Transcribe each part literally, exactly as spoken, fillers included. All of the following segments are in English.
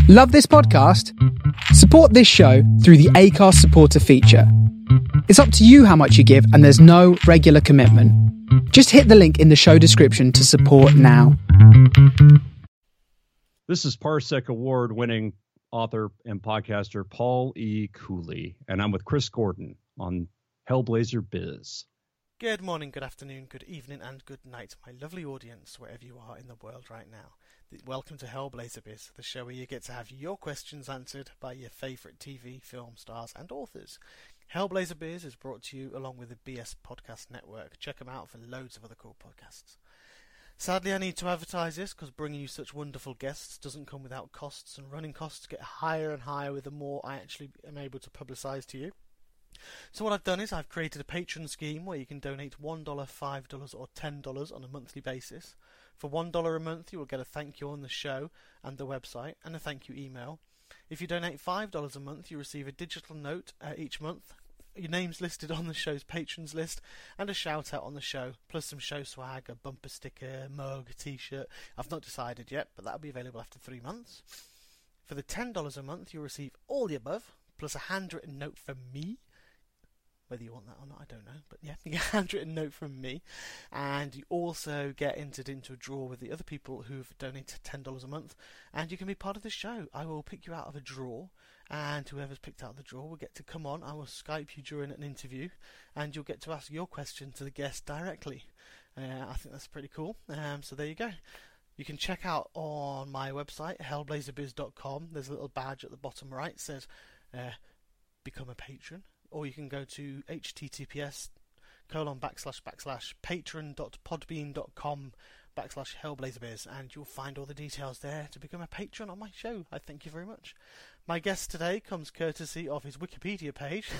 Love this podcast? Support this show through the Acast supporter feature. It's up to you how much you give, and there's no regular commitment. Just hit the link in the show description to support now. This is Parsec Award-winning author and podcaster Paul E. Cooley, and I'm with Chris Gordon on Hellblazer Biz. Good morning, good afternoon, good evening, and good night, my lovely audience, wherever you are in the world right now. Welcome to Hellblazer Biz, the show where you get to have your questions answered by your favourite T V, film stars, and authors. Hellblazer Biz is brought to you along with the B S Podcast Network. Check them out for loads of other cool podcasts. Sadly, I need to advertise this because bringing you such wonderful guests doesn't come without costs, and running costs get higher and higher with the more I actually am able to publicise to you. So what I've done is I've created a Patreon scheme where you can donate one dollar, five dollars or ten dollars on a monthly basis. For one dollar a month you will get a thank you on the show and the website and a thank you email. If you donate five dollars a month you receive a digital note uh, each month, your name's listed on the show's patrons list, and a shout out on the show, plus some show swag, a bumper sticker, mug, t-shirt. I've not decided yet, but that'll be available after three months. For the ten dollars a month you'll receive all the above, plus a handwritten note from me. Whether you want that or not, I don't know. But yeah, you get a handwritten note from me. And you also get entered into a draw with the other people who've donated ten dollars a month. And you can be part of the show. I will pick you out of a draw. And whoever's picked out the draw will get to come on. I will Skype you during an interview. And you'll get to ask your question to the guest directly. Uh, I think that's pretty cool. Um, so there you go. You can check out on my website, hellblazer biz dot com. There's a little badge at the bottom right. It says, uh, become a patron. Or you can go to https colon backslash backslash patron.podbean.com backslash hellblazerbiz, and you'll find all the details there to become a patron on my show. I thank you very much. My guest today comes courtesy of his Wikipedia page.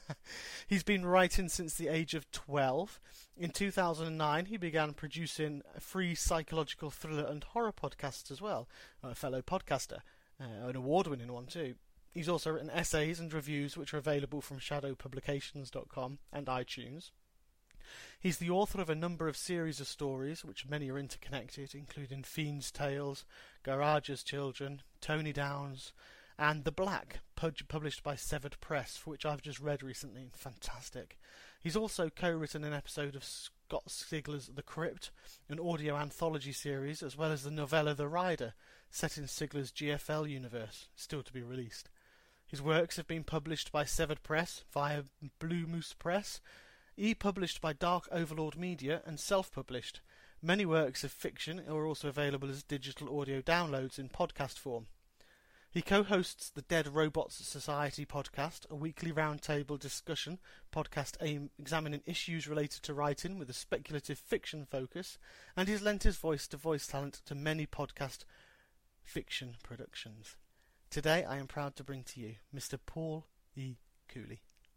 He's been writing since the age of twelve. In two thousand nine, he began producing free psychological thriller and horror podcasts as well. A fellow podcaster, uh, an award-winning one too. He's also written essays and reviews which are available from shadow publications dot com and iTunes. He's the author of a number of series of stories, which many are interconnected, including Fiend's Tales, Garage's Children, Tony Downs, and The Black, published by Severed Press, for which I've just read recently. Fantastic. He's also co-written an episode of Scott Sigler's The Crypt, an audio anthology series, as well as the novella The Rider, set in Sigler's G F L universe, still to be released. His works have been published by Severed Press via Blue Moose Press, e-published by Dark Overlord Media, and self-published. Many works of fiction are also available as digital audio downloads in podcast form. He co-hosts the Dead Robots Society podcast, a weekly roundtable discussion podcast aimed examining issues related to writing with a speculative fiction focus, and he's lent his voice to voice talent to many podcast fiction productions. Today I am proud to bring to you Mister Paul E. Cooley.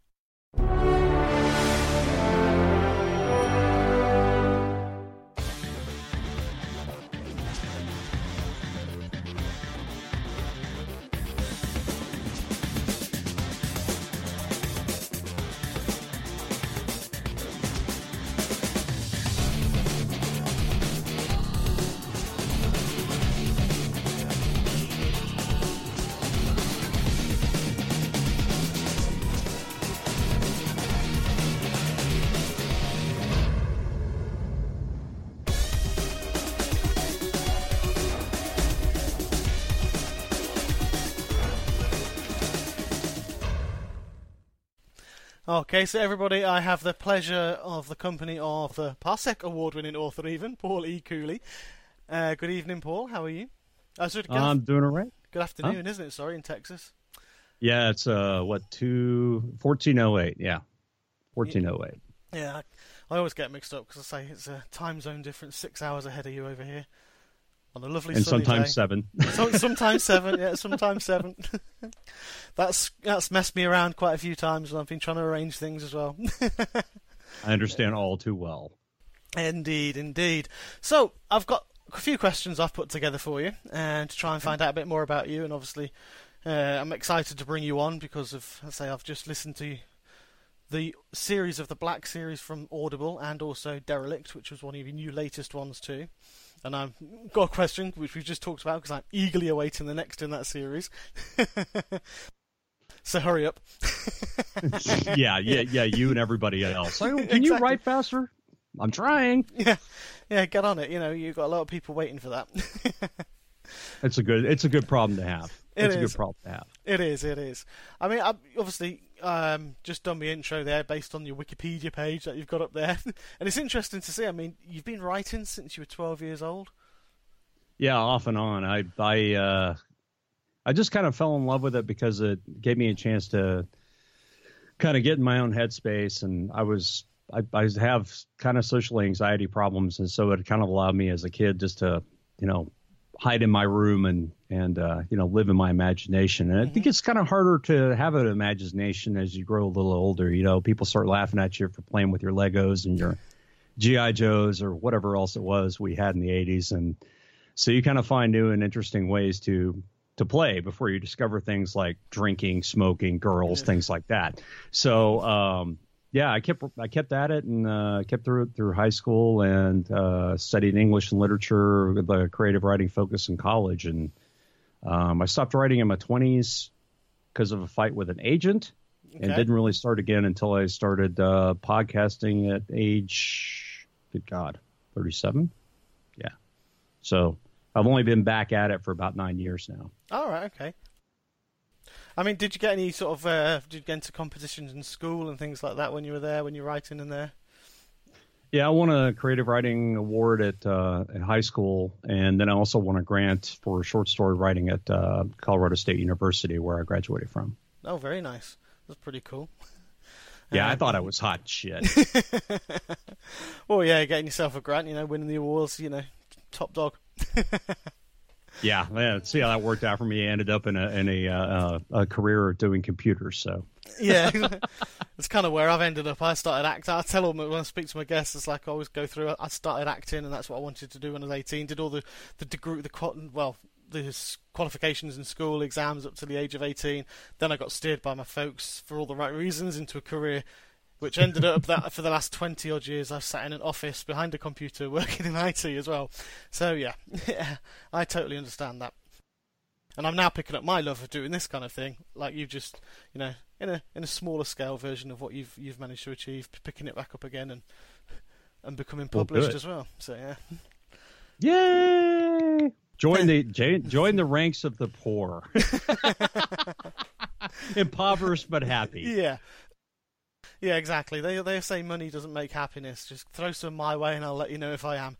Okay, so everybody, I have the pleasure of the company of the Parsec Award-winning author even, Paul E. Cooley. Uh, good evening, Paul. How are you? Oh, sorry, good I'm af- doing all right. Good afternoon, huh? isn't it? Sorry, in Texas. Yeah, it's uh what two fourteen oh eight. Yeah, fourteen oh eight. Yeah, I, I always get mixed up because I say it's a time zone difference, six hours ahead of you over here on a lovely and sunny sometimes day. seven. So, sometimes seven, yeah, sometimes seven. that's that's messed me around quite a few times, and I've been trying to arrange things as well. I understand all too well. Indeed, indeed. So I've got a few questions I've put together for you, and to try and find out a bit more about you. And obviously, uh, I'm excited to bring you on because of, I say, I've just listened to the series of the Black series from Audible, and also Derelict, which was one of your new latest ones too. And I've got a question, which we've just talked about, because I'm eagerly awaiting the next in that series. So hurry up. yeah, yeah, yeah, you and everybody else. Can Exactly. you write faster? I'm trying. Yeah, yeah, get on it. You know, you've got a lot of people waiting for that. It's a good, it's a good problem to have. It it's is. a good problem to have. It is, it is. I mean, I've obviously um, just done the intro there based on your Wikipedia page that you've got up there. And it's interesting to see. I mean, you've been writing since you were twelve years old? Yeah, off and on. I, I, uh, I just kind of fell in love with it because it gave me a chance to kind of get in my own headspace. And I was, I, I have kind of social anxiety problems. And so it kind of allowed me as a kid just to, you know, hide in my room and, and uh, you know, live in my imagination. And I think it's kind of harder to have an imagination as you grow a little older. You know, people start laughing at you for playing with your Legos and your G I Joes or whatever else it was we had in the eighties. And so you kind of find new and interesting ways to to play before you discover things like drinking, smoking, girls, Yeah. things like that. So, um, yeah, I kept I kept at it and uh, kept through it through high school and uh, studied English and literature with a creative writing focus in college. And um, I stopped writing in my twenties because of a fight with an agent, and Okay. didn't really start again until I started uh, podcasting at age, good God, thirty-seven. Yeah. So I've only been back at it for about nine years now. All right, okay. I mean, did you get any sort of, uh, did you get into competitions in school and things like that when you were there, when you were writing in there? Yeah, I won a creative writing award at uh, at high school, and then I also won a grant for short story writing at uh, Colorado State University, where I graduated from. Oh, very nice. That's pretty cool. Yeah, I Um, thought I was hot shit. Well, yeah, getting yourself a grant, you know, winning the awards, you know, top dog. Yeah, man, see how that worked out for me. I ended up in a in a, uh, a career doing computers. So Yeah, that's kind of where I've ended up. I started acting. I tell them when I speak to my guests, it's like I always go through. I started acting, and that's what I wanted to do when I was eighteen. Did all the the degree, the qual- well, the s- qualifications in school, exams up to the age of eighteen. Then I got steered by my folks for all the right reasons into a career, which ended up that for the last twenty odd years I've sat in an office behind a computer working in I T as well. So yeah, yeah, I totally understand that. And I'm now picking up my love of doing this kind of thing, like you've just, you know, in a in a smaller scale version of what you've you've managed to achieve, picking it back up again and and becoming Well, published good. as well. So yeah, yay! Join the join, join the ranks of the poor, impoverished but happy. yeah, yeah, exactly. They they say money doesn't make happiness. Just throw some my way, and I'll let you know if I am.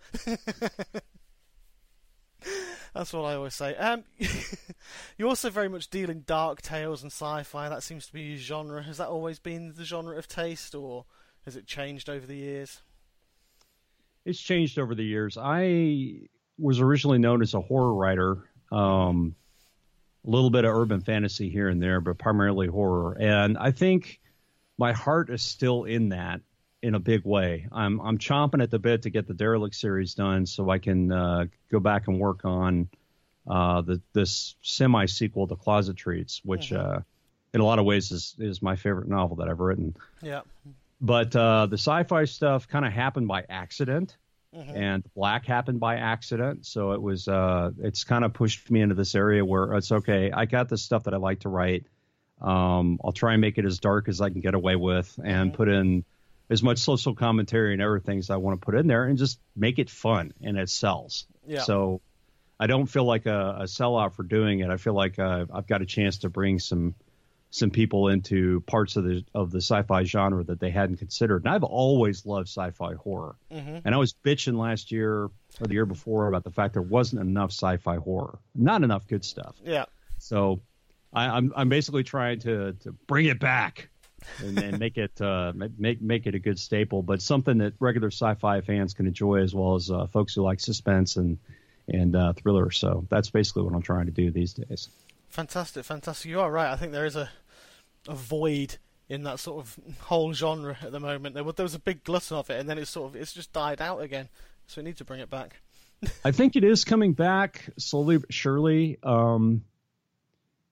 That's what I always say. Um, you also very much deal in dark tales and sci-fi. That seems to be your genre. Has that always been the genre of taste, or has it changed over the years? It's changed over the years. I was originally known as a horror writer, um, a little bit of urban fantasy here and there, but primarily horror. And I think my heart is still in that in a big way. I'm I'm chomping at the bit to get the Derelict series done so I can uh, go back and work on uh, the this semi sequel to Closet Treats, which Mhm. uh, in a lot of ways is is my favorite novel that I've written. Yeah. But uh, the sci-fi stuff kind of happened by accident. Mhm. And Black happened by accident, so it was uh, it's kind of pushed me into this area where it's okay. I got the stuff that I like to write. Um, I'll try and make it as dark as I can get away with, and Mhm. put in as much social commentary and everything as I want to put in there, and just make it fun, and it sells. Yeah. So I don't feel like a, a sellout for doing it. I feel like uh, I've got a chance to bring some some people into parts of the of the sci-fi genre that they hadn't considered. And I've always loved sci-fi horror. Mhm. And I was bitching last year or the year before about the fact there wasn't enough sci-fi horror, not enough good stuff. Yeah. So I, I'm I'm basically trying to to bring it back and, and make it uh, make make it a good staple, but something that regular sci-fi fans can enjoy as well as uh, folks who like suspense and and uh, thriller. So that's basically what I'm trying to do these days. Fantastic, fantastic. You are right. I think there is a a void in that sort of whole genre at the moment. There was there was a big glut of it, and then it's sort of it's just died out again. So we need to bring it back. I think it is coming back slowly but surely. Um,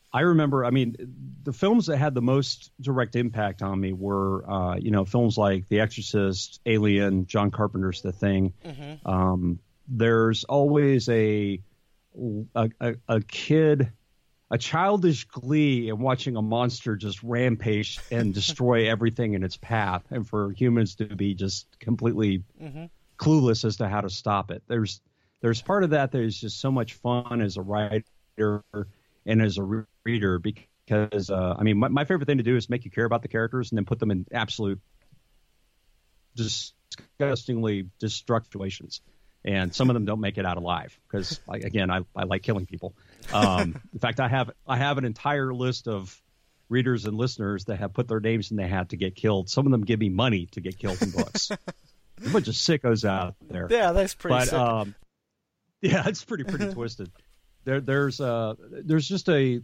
I remember, I mean, the films that had the most direct impact on me were, uh, you know, films like The Exorcist, Alien, John Carpenter's The Thing. Mm-hmm. Um, there's always a, a, a, a kid, a childish glee in watching a monster just rampage and destroy everything in its path, and for humans to be just completely mm-hmm. clueless as to how to stop it. There's, there's part of that that is just so much fun as a writer and as a reader, because uh, I mean, my, my favorite thing to do is make you care about the characters and then put them in absolute disgustingly destructive situations. And some of them don't make it out alive because, like, again, I, I like killing people. Um, in fact, I have I have an entire list of readers and listeners that have put their names in the hat to get killed. Some of them give me money to get killed in books. A bunch of sickos out there. Yeah, that's pretty. But sick. Um, yeah, it's pretty pretty twisted. There, there's uh, there's just a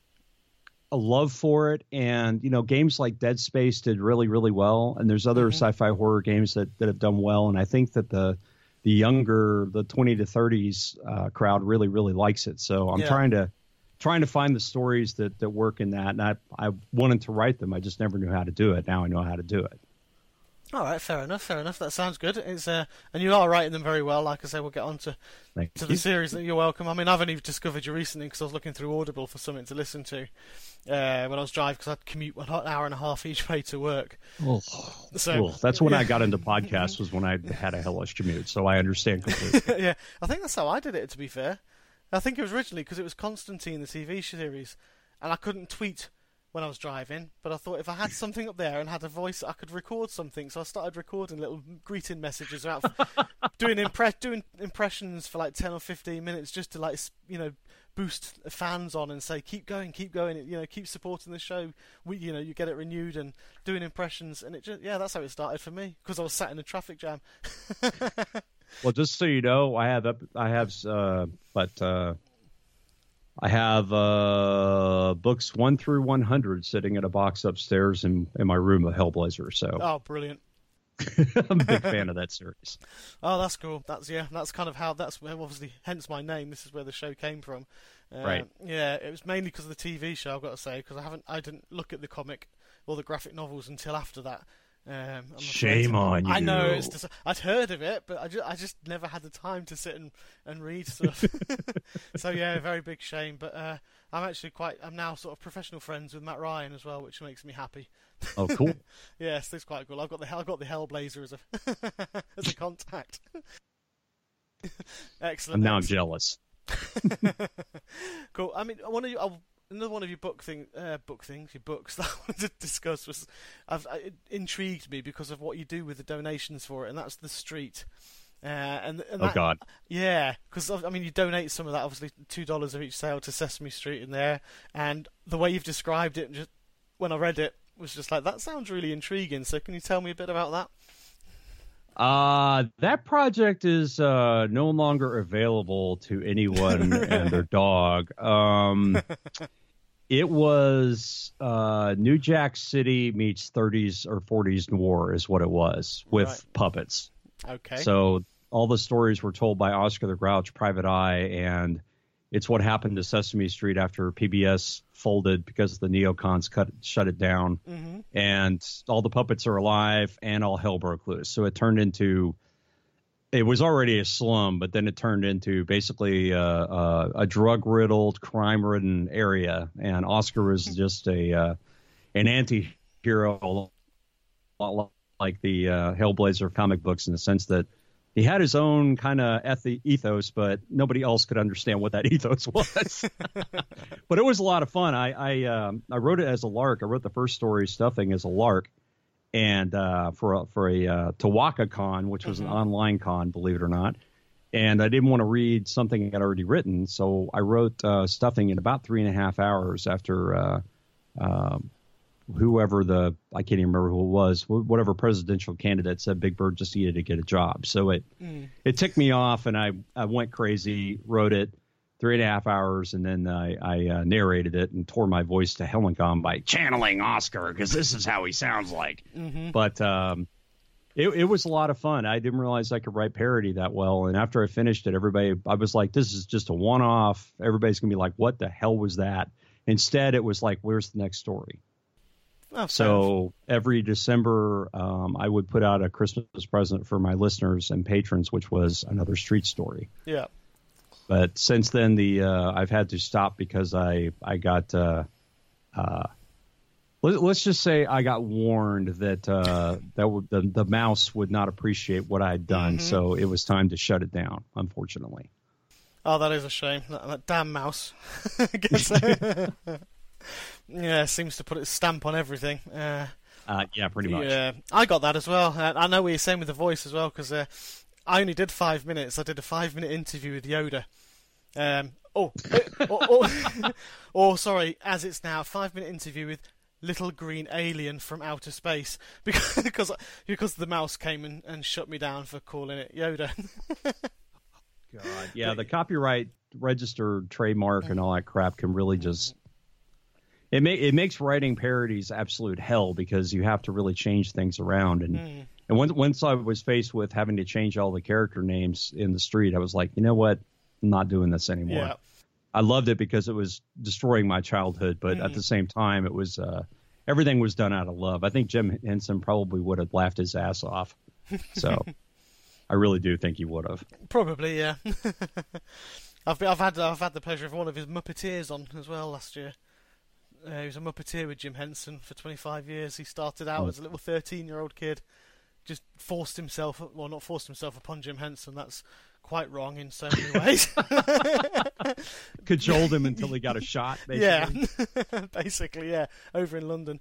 a love for it, and you know, games like Dead Space did really, really well, and there's other mm-hmm. sci-fi horror games that, that have done well, and I think that the the younger, the twenty to thirties uh, crowd really, really likes it. So I'm yeah. trying to trying to find the stories that, that work in that, and I I wanted to write them, I just never knew how to do it. Now I know how to do it. All right, fair enough, fair enough. That sounds good. It's uh, and you are writing them very well. Like I say, we'll get on to, to the series. You're welcome. I mean, I've only discovered you recently because I was looking through Audible for something to listen to uh, when I was driving, because I'd commute an hour and a half each way to work. Oh, so cool. That's when yeah. I got into podcasts, was when I had a hellish commute, so I understand completely. Yeah, I think that's how I did it, to be fair. I think it was originally because it was Constantine, the T V series, and I couldn't tweet when I was driving, but I thought if I had something up there and had a voice, I could record something. So I started recording little greeting messages about doing impre- doing impressions for like ten or fifteen minutes, just to, like, you know, boost fans on and say, keep going, keep going, you know, keep supporting the show. We, you know, you get it renewed, and doing impressions, and it just, yeah, that's how it started for me, because I was sat in a traffic jam. Well, just so you know, I have up, I have, uh, but. Uh... I have uh, books one through one hundred sitting in a box upstairs in, in my room of Hellblazer. So, oh, brilliant! I'm a big fan of that series. Oh, that's cool. That's yeah. That's kind of how. That's obviously hence my name. This is where the show came from. Uh, right. Yeah, it was mainly because of the T V show. I've got to say, because I haven't, I didn't look at the comic or the graphic novels until after that. Um, Shame on you. I know, it's just, I'd heard of it, but I just, I just never had the time to sit and, and read stuff. So yeah, very big shame. But uh, I'm actually quite, I'm now sort of professional friends with Matt Ryan as well, which makes me happy. Oh, cool. Yes, it's quite cool. I've got the I've got the Hellblazer as a as a contact. Excellent. And now excellent. I'm jealous. Cool. I mean, one of you. I'll, Another one of your book thing, uh, book things, your books that I wanted to discuss was, I've, it intrigued me because of what you do with the donations for it, and that's The Street. Uh, and, and oh that, God! Yeah, because I mean, you donate some of that, obviously two dollars of each sale to Sesame Street in there, and the way you've described it, just when I read it, was just like, that sounds really intriguing. So, can you tell me a bit about that? Uh, that project is uh, no longer available to anyone and their dog. Um, it was uh, New Jack City meets thirties or forties noir is what it was, with right. puppets. Okay. So all the stories were told by Oscar the Grouch, Private Eye, and it's what happened to Sesame Street after P B S folded because the neocons cut shut it down, mm-hmm. and all the puppets are alive, and all hell broke loose. So it turned into, it was already a slum, but then it turned into basically a, a, a drug-riddled, crime-ridden area, and Oscar was just a uh, an anti-hero, like the uh, Hellblazer comic books, in the sense that he had his own kind of eth- ethos, but nobody else could understand what that ethos was. But it was a lot of fun. I I, um, I wrote it as a lark. I wrote the first story, Stuffing, as a lark, and uh, for a, for a uh, Tawaka Con, which was mm-hmm. an online con, believe it or not. And I didn't want to read something I'd already written, so I wrote uh, Stuffing in about three and a half hours after uh, uh, whoever the, I can't even remember who it was, whatever presidential candidate said Big Bird just needed to get a job. So it mm. it ticked me off, and I, I went crazy, wrote it three and a half hours, and then I, I uh, narrated it and tore my voice to hell and gone by channeling Oscar, because this is how he sounds like. Mm-hmm. But um, it, it was a lot of fun. I didn't realize I could write parody that well, and after I finished it, everybody, I was like, this is just a one-off. Everybody's going to be like, what the hell was that? Instead, it was like, where's the next story? Oh, so every December, um, I would put out a Christmas present for my listeners and patrons, which was another street story. Yeah. But since then, the uh, I've had to stop because I I got uh, uh, let, let's just say I got warned that uh, that w- the the mouse would not appreciate what I had done, Mm-hmm. so it was time to shut it down. Unfortunately. Oh, that is a shame. That, that damn mouse. Gets, yeah, seems to put its stamp on everything. Uh, Uh, yeah, pretty much. Yeah, I got that as well. Uh, I know what you're saying with the voice as well, because uh, I only did five minutes. I did a five-minute interview with Yoda. Um, oh, oh, oh, oh, sorry, as it's now, a five-minute interview with Little Green Alien from Outer Space, because because, because the mouse came and, and shut me down for calling it Yoda. God, yeah, the copyright registered trademark and all that crap can really just it make it makes writing parodies absolute hell, because you have to really change things around. And Mm. and once once I was faced with having to change all the character names in the street, I was like, you know what, I'm not doing this anymore. Yeah. I loved it because it was destroying my childhood, but Mm. at the same time, it was uh, everything was done out of love. I think Jim Henson probably would have laughed his ass off. So I really do think he would have. Probably, yeah. I've been, I've had I've had the pleasure of one of his Muppeteers on as well last year. Uh, he was a Muppeteer with Jim Henson for twenty-five years. He started out Mm. as a little thirteen-year-old kid, just forced himself, well, not forced himself upon Jim Henson. That's quite wrong in so many ways. Cajoled him until he got a shot, basically. Yeah, basically, yeah, over in London.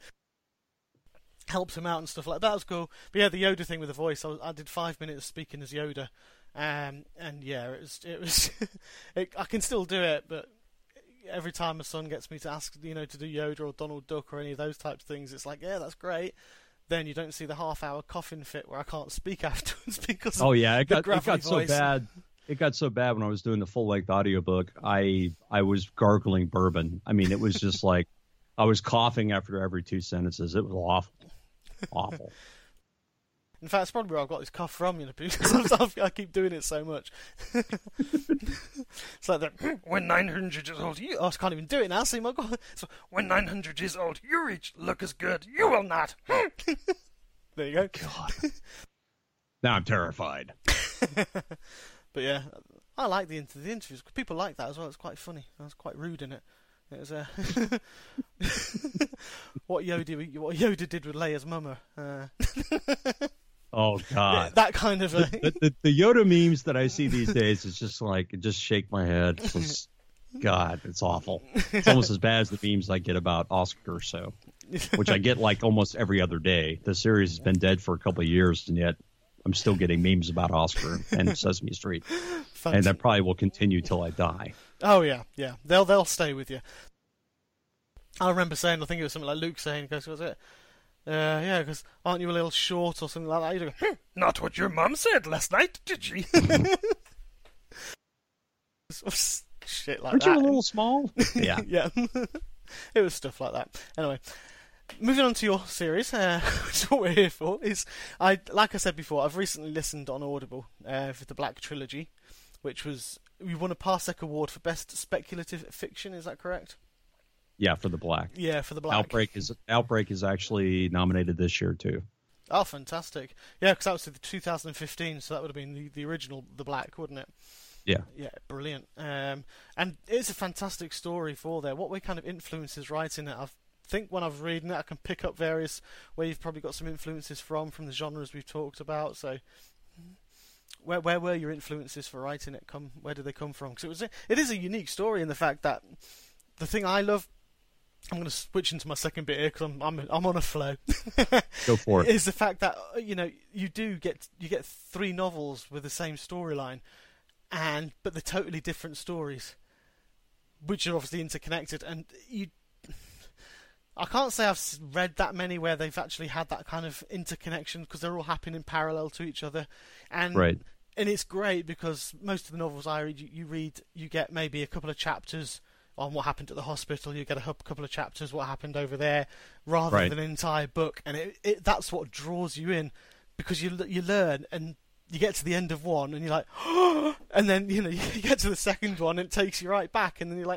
Helped him out and stuff like that. That was cool. But yeah, the Yoda thing with the voice, I, was, I did five minutes speaking as Yoda, um, and yeah, it was. It was. it, I can still do it, but every time my son gets me to ask, you know, to do Yoda or Donald Duck or any of those types of things, it's like, yeah, that's great. Then you don't see the half-hour coffin fit where I can't speak afterwards because of Oh yeah, it the got it gravelly got so voice. bad. It got so bad when I was doing the full length audiobook. I I was gargling bourbon. I mean, it was just like I was coughing after every two sentences. It was awful, awful. In fact, it's probably where I've got this cough from, you know, because I've- I keep doing it so much. It's like that, when nine hundred years old, you... Oh, I can't even do it now, see my God. So, when nine hundred years old, you reach look as good, you will not. There you go. God. Now I'm terrified. But yeah, I like the, inter- the interviews. People like that as well. It's quite funny. I was quite rude in it. It was uh, what Yoda what Yoda did with Leia's mama. Uh, Oh God. that kind of a... the, the, the Yoda memes that I see these days is just like it just shake my head. It's just, God, it's awful. It's almost as bad as the memes I get about Oscar, so which I get like almost every other day. The series has been dead for a couple of years, and yet I'm still getting memes about Oscar and Sesame Street, and that probably will continue till I die. Oh yeah, yeah. They'll they'll stay with you. I remember saying, I think it was something like Luke saying, "Goes, was it? Uh, yeah, because aren't you a little short or something like that?" You go, "Hmm, not what your mum said last night, did she?" Shit like Aren't that. you a little small? Yeah. Yeah. It was stuff like that. Anyway, moving on to your series, uh, which is what we're here for. Is I like I said before, I've recently listened on Audible uh, for the Black Trilogy, which was we won a Parsec Award for Best Speculative Fiction. Is that correct? Yeah, for the Black. Yeah, for the Black. Outbreak is Outbreak is actually nominated this year too. Oh, fantastic! Yeah, because that was the two thousand fifteen, so that would have been the, the original The Black, wouldn't it? Yeah. Yeah, brilliant. Um, and it's a fantastic story for there. What way kind of influences writing it? I think when I've reading it, I can pick up various where you've probably got some influences from, from the genres we've talked about. So, where where were your influences for writing it? Come, where did they come from? Because it was a, it is a unique story in the fact that the thing I love. I'm going to switch into my second bit here because I'm I'm I'm on a flow. Go for it. Is the fact that you know you do get you get three novels with the same storyline, and but they're totally different stories, which are obviously interconnected. And you, I can't say I've read that many where they've actually had that kind of interconnection because they're all happening in parallel to each other, and Right. and it's great because most of the novels I read, you, you read, you get maybe a couple of chapters on what happened at the hospital, you get a couple of chapters what happened over there, rather Right. than an entire book, and it, it that's what draws you in because you you learn and you get to the end of one and you're like, and then you know you get to the second one and it takes you right back, and then you're like,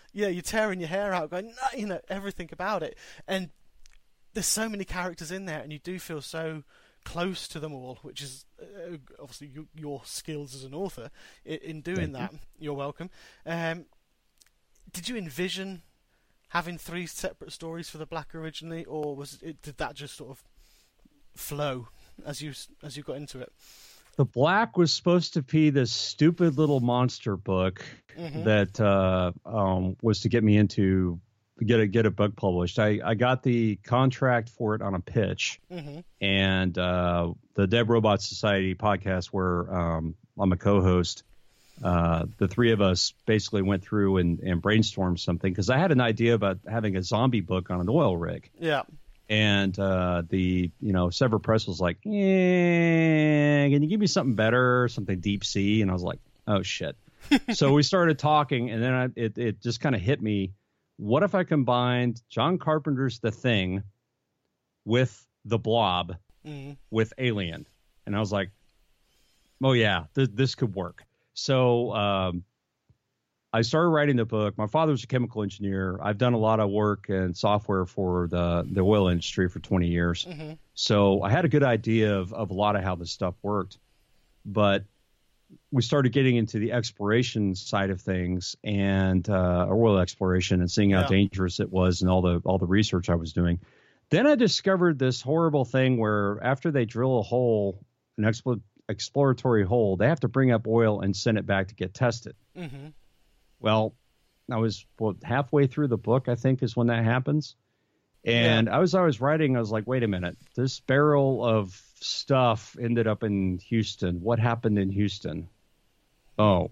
yeah, you're tearing your hair out, going, no, you know, everything about it. And there's so many characters in there, and you do feel so close to them all, which is uh, obviously you, your skills as an author in, in doing Thank that. You. You're welcome. Um, did you envision having three separate stories for the Black originally, or was it, did that just sort of flow as you as you got into it? The Black was supposed to be this stupid little monster book mm-hmm. that uh, um, was to get me into get a get a book published. I, I got the contract for it on a pitch, mm-hmm. and uh, the Dead Robot Society podcast, where um, I'm a co-host. Uh, the three of us basically went through and, and brainstormed something because I had an idea about having a zombie book on an oil rig. Yeah. And uh, the, you know, Sever Press was like, yeah, can you give me something better, something deep sea? And I was like, oh, shit. So we started talking, and then I, it, it just kind of hit me. What if I combined John Carpenter's The Thing with The Blob mm-hmm. with Alien? And I was like, oh, yeah, th- this could work. So um, I started writing the book. My father's a chemical engineer. I've done a lot of work and software for the, the oil industry for twenty years. Mm-hmm. So I had a good idea of, of a lot of how this stuff worked. But we started getting into the exploration side of things and uh, oil exploration and seeing how yeah. dangerous it was and all the all the research I was doing. Then I discovered this horrible thing where after they drill a hole, an expl- exploratory hole, they have to bring up oil and send it back to get tested. Mm-hmm. Well, I was well, halfway through the book, I think, is when that happens. And yeah. I was I was writing, I was like, wait a minute, this barrel of stuff ended up in Houston. What happened in Houston? Oh,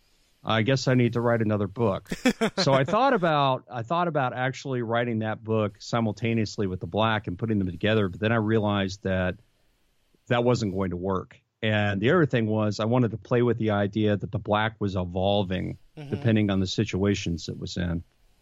I guess I need to write another book. So I thought about I thought about actually writing that book simultaneously with The Black and putting them together. But then I realized that that wasn't going to work. And the other thing was I wanted to play with the idea that The Black was evolving mm-hmm. depending on the situations it was in.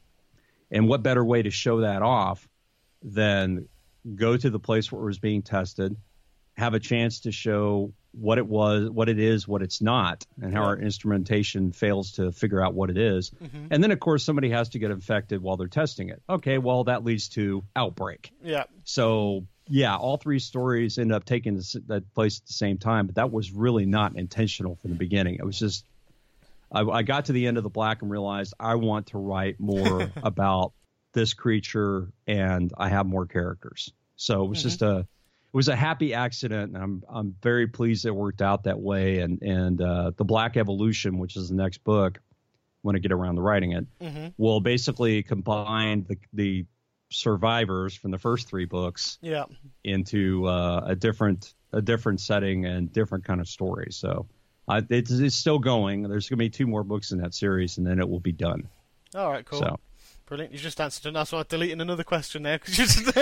And what better way to show that off than go to the place where it was being tested, have a chance to show what it was, what it is, what it's not, and how yeah. our instrumentation fails to figure out what it is. Mm-hmm. And then, of course, somebody has to get infected while they're testing it. Okay, well, that leads to outbreak. Yeah. So, yeah, all three stories end up taking that place at the same time, but that was really not intentional from the beginning. It was just, I, I got to the end of The Black and realized I want to write more about this creature, and I have more characters. So it was mm-hmm. just a, it was a happy accident, and I'm I'm very pleased it worked out that way. And and uh, The Black Evolution, which is the next book, when I get around to writing it, mm-hmm. will basically combine the the survivors from the first three books yeah. into uh, a different a different setting and different kind of story. So uh, it's, it's still going. There's going to be two more books in that series, and then it will be done. All right, cool. So. Brilliant. You just answered it. So I'm deleting another question there because you just,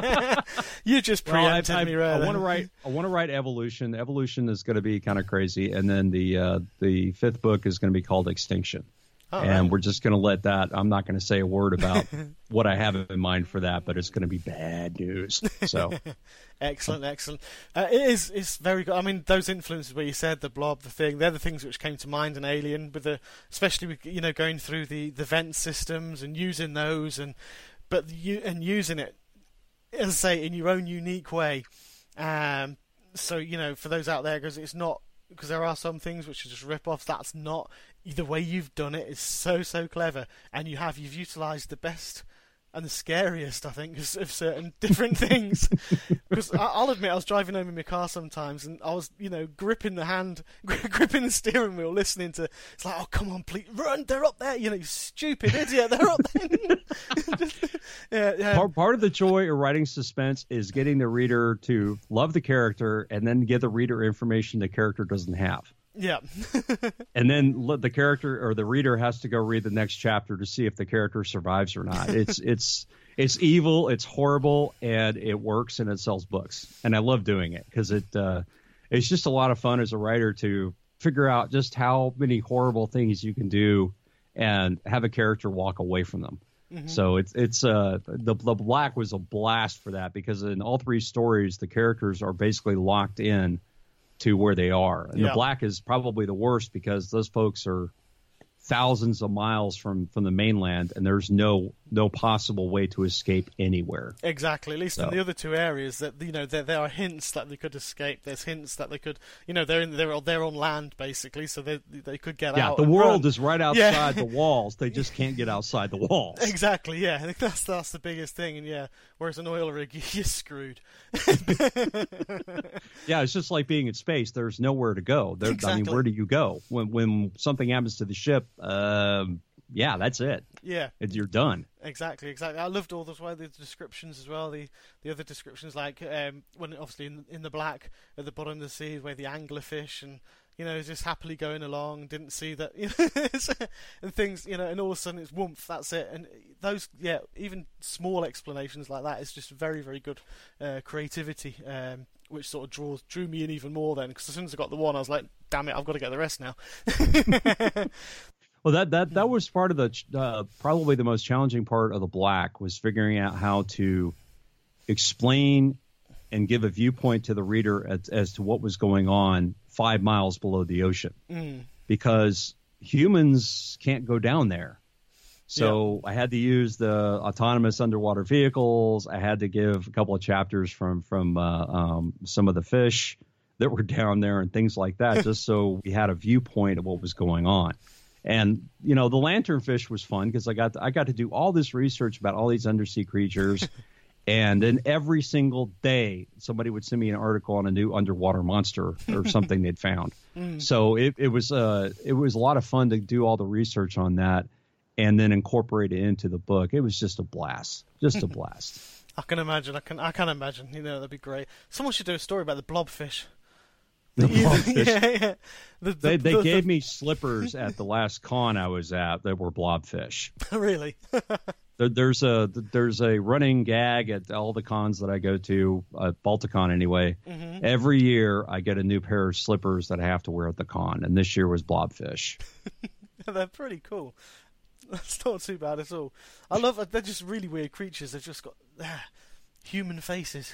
you just preempted well, I, I, me right I want to write. I want to write Evolution. Evolution is going to be kind of crazy, and then the uh, the fifth book is going to be called Extinction. Oh, and right. we're just going to let that. I'm not going to say a word about what I have in mind for that, but it's going to be bad news. So, excellent, excellent. Uh, it is. It's very good. I mean, those influences where you said The Blob, The Thing, they're the things which came to mind in Alien, with the especially with, you know, going through the, the vent systems and using those, and but you and using it, as I say, in your own unique way. Um, so you know, for those out there, because it's not. Because there are some things which are just rip-offs. That's not the way you've done it. Is so so clever, and you have you've utilised the best and the scariest, I think, of, of certain different things. Because I'll admit, I was driving home in my car sometimes, and I was, you know, gripping the hand, gripping the steering wheel, listening to. It's like, oh come on, please run! They're up there, you know, you stupid idiot! They're up there. yeah, yeah. Part, part of the joy of writing suspense is getting the reader to love the character, and then give the reader information the character doesn't have. Yeah. And then the character or the reader has to go read the next chapter to see if the character survives or not. It's it's it's evil, it's horrible, and it works, and it sells books. And I love doing it because it uh, it's just a lot of fun as a writer to figure out just how many horrible things you can do and have a character walk away from them. Mm-hmm. So it's it's uh the the Black was a blast for that because in all three stories the characters are basically locked in to where they are. And yeah. The Black is probably the worst because those folks are thousands of miles from, from the mainland, and there's no no possible way to escape anywhere. Exactly. At least so. in the other two areas, that you know, there there are hints that they could escape. There's hints that they could, you know, they're in they're they're on land basically, so they they could get yeah, out. Yeah, the and world run. is right outside yeah. the walls. They just can't get outside the walls. Exactly. Yeah, I think that's that's the biggest thing. And yeah, whereas an oil rig, you're screwed. Yeah, it's just like being in space. There's nowhere to go. There, exactly. I mean, where do you go when when something happens to the ship? Um, yeah, that's it. Yeah, you're done. Exactly, exactly. I loved all those the descriptions as well. The the other descriptions, like um, when obviously in in the black at the bottom of the sea, where the anglerfish and you know just happily going along, didn't see that, you know, and things, you know, and all of a sudden it's woomph. That's it. And those, yeah, even small explanations like that is just very, very good uh, creativity. Um, which sort of draws drew me in even more then, because as soon as I got the one, I was like, damn it, I've got to get the rest now. Well, that, that, that was part of the uh, probably the most challenging part of the black, was figuring out how to explain and give a viewpoint to the reader as, as to what was going on five miles below the ocean, mm. because humans can't go down there. So yeah. I had to use the autonomous underwater vehicles. I had to give a couple of chapters from from uh, um, some of the fish that were down there and things like that, just so we had a viewpoint of what was going on. And you know, the lanternfish was fun because I got to, I got to do all this research about all these undersea creatures, and then every single day somebody would send me an article on a new underwater monster or something they'd found. Mm. So it, it was uh, it was a lot of fun to do all the research on that, and then incorporate it into the book. It was just a blast, just a blast. I can imagine. I can. I can imagine. You know, that'd be great. Someone should do a story about the blobfish. The blobfish. yeah, yeah. The, the, they they the, gave the... me slippers at the last con I was at that were blobfish. Really? there, there's a there's a running gag at all the cons that I go to, at Balticon anyway. Mm-hmm. Every year I get a new pair of slippers that I have to wear at the con, and this year was blobfish. They're pretty cool. That's not too bad at all. I love it. They're just really weird creatures. They've just got uh, human faces.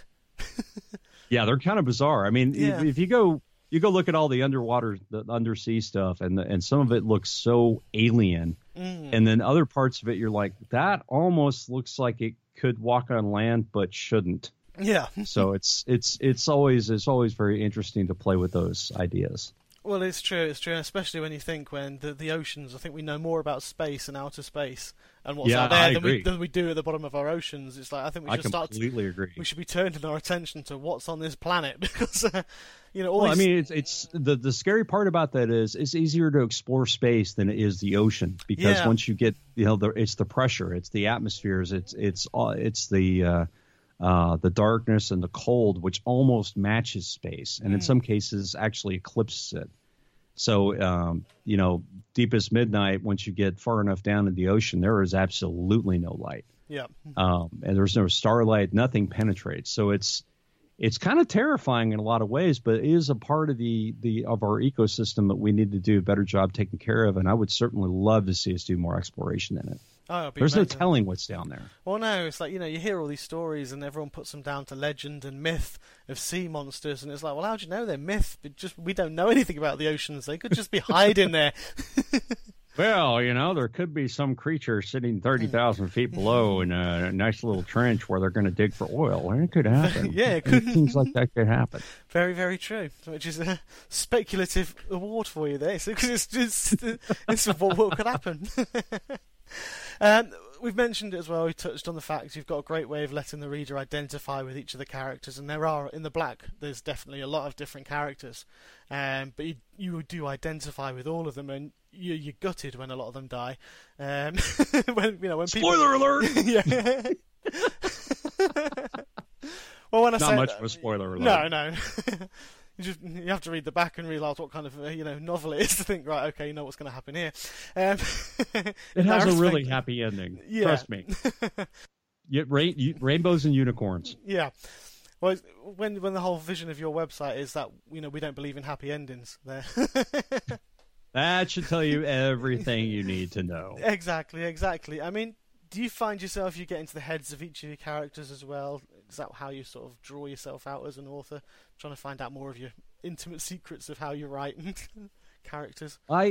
Yeah, they're kind of bizarre. I mean, yeah. if, if you go you go look at all the underwater, the undersea stuff, and the, and some of it looks so alien, mm. and then other parts of it, you're like, that almost looks like it could walk on land, but shouldn't. Yeah. So it's it's it's always it's always very interesting to play with those ideas. Well, it's true, it's true, especially when you think when the, the oceans, I think we know more about space and outer space and what's yeah, out there I than agree. we, than we do at the bottom of our oceans. It's like, I think we I should start. completely agree. We should be turning our attention to what's on this planet because, uh, you know, all well, these... I mean, it's it's the the scary part about that is it's easier to explore space than it is the ocean, because yeah. once you get, you know, the, it's the pressure, it's the atmospheres, it's it's uh, it's the uh, uh, the darkness and the cold, which almost matches space, and mm. in some cases actually eclipses it. So, um, you know, deepest midnight, once you get far enough down in the ocean, there is absolutely no light. Yeah. Um, and there's no starlight, nothing penetrates. So it's it's kind of terrifying in a lot of ways, but it is a part of the, the of our ecosystem that we need to do a better job taking care of. And I would certainly love to see us do more exploration in it. Oh, There's amazing. no telling what's down there. Well, no, it's like, you know, you hear all these stories and everyone puts them down to legend and myth of sea monsters, and it's like, well, how do you know they're myth? But just we don't know anything about the oceans. They could just be hiding there. Well, you know, there could be some creature sitting thirty thousand feet below in a nice little trench where they're going to dig for oil. It could happen. Yeah, it could. It seems like that could happen. Very, very true. Which is a speculative award for you there. So, because it's just it's what, what could happen. um, we've mentioned it as well. We touched on the fact you've got a great way of letting the reader identify with each of the characters, and there are in the black. There's definitely a lot of different characters, um, but you you do identify with all of them, and you, you're gutted when a lot of them die. Um, when you know when Spoiler people... alert! Yeah. Well, when I Not say much that, of a spoiler alert. No, no. You just you have to read the back and realise what kind of uh, you know novel it is to think, right, okay, you know what's going to happen here. Um, it has a really happy ending. Yeah. Trust me. you, rain, you, rainbows and unicorns. Yeah. Well, when when the whole vision of your website is that you know we don't believe in happy endings, there. That should tell you everything you need to know. Exactly, exactly. I mean, do you find yourself you get into the heads of each of your characters as well? Is that how you sort of draw yourself out as an author? Trying to find out more of your intimate secrets of how you write characters? I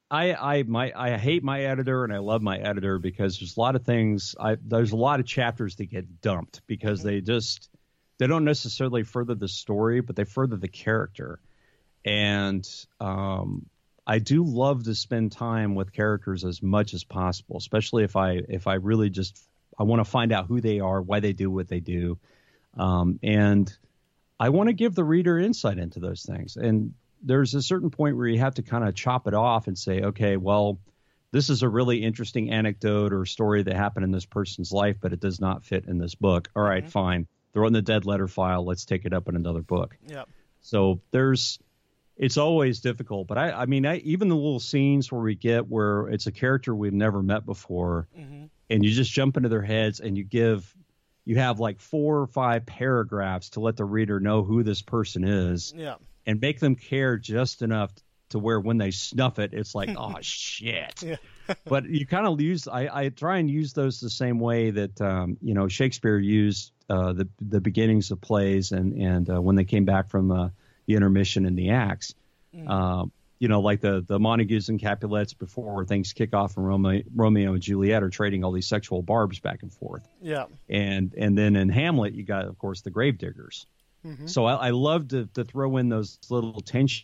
I I my I hate my editor and I love my editor because there's a lot of things. I there's a lot of chapters that get dumped because mm-hmm. they just they don't necessarily further the story, but they further the character. And um, I do love to spend time with characters as much as possible, especially if I if I really just I want to find out who they are, why they do what they do, um, and I want to give the reader insight into those things. And there's a certain point where you have to kind of chop it off and say, okay, well, this is a really interesting anecdote or story that happened in this person's life, but it does not fit in this book. All right, mm-hmm. fine. Throw in the dead letter file. Let's take it up in another book. Yeah. So there's, it's always difficult. But I, I mean, I, even the little scenes where we get where it's a character we've never met before, mm-hmm. and you just jump into their heads and you give, you have like four or five paragraphs to let the reader know who this person is. Yeah. And make them care just enough to where when they snuff it, it's like, oh, shit. Yeah. But you kind of use, I, I try and use those the same way that, um, you know, Shakespeare used uh, the the beginnings of plays and, and uh, when they came back from uh, the intermission and the acts. Mm. Uh, you know, like the, the Montagues and Capulets before things kick off and Romeo, Romeo and Juliet are trading all these sexual barbs back and forth. Yeah. And, and then in Hamlet, you got, of course, the Gravediggers. Mm-hmm. So I, I love to, to throw in those little tension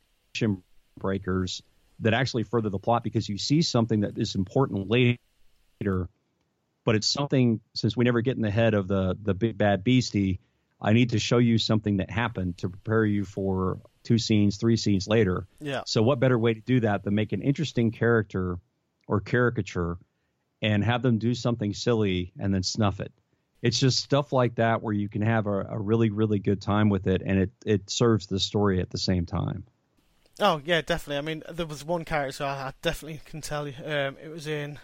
breakers that actually further the plot because you see something that is important later, but it's something, since we never get in the head of the, the big bad beastie, I need to show you something that happened to prepare you for two scenes, three scenes later. Yeah. So what better way to do that than make an interesting character or caricature and have them do something silly and then snuff it. It's just stuff like that where you can have a, a really, really good time with it, and it, it serves the story at the same time. Oh, yeah, definitely. I mean, there was one character I, I definitely can tell you. Um, it was in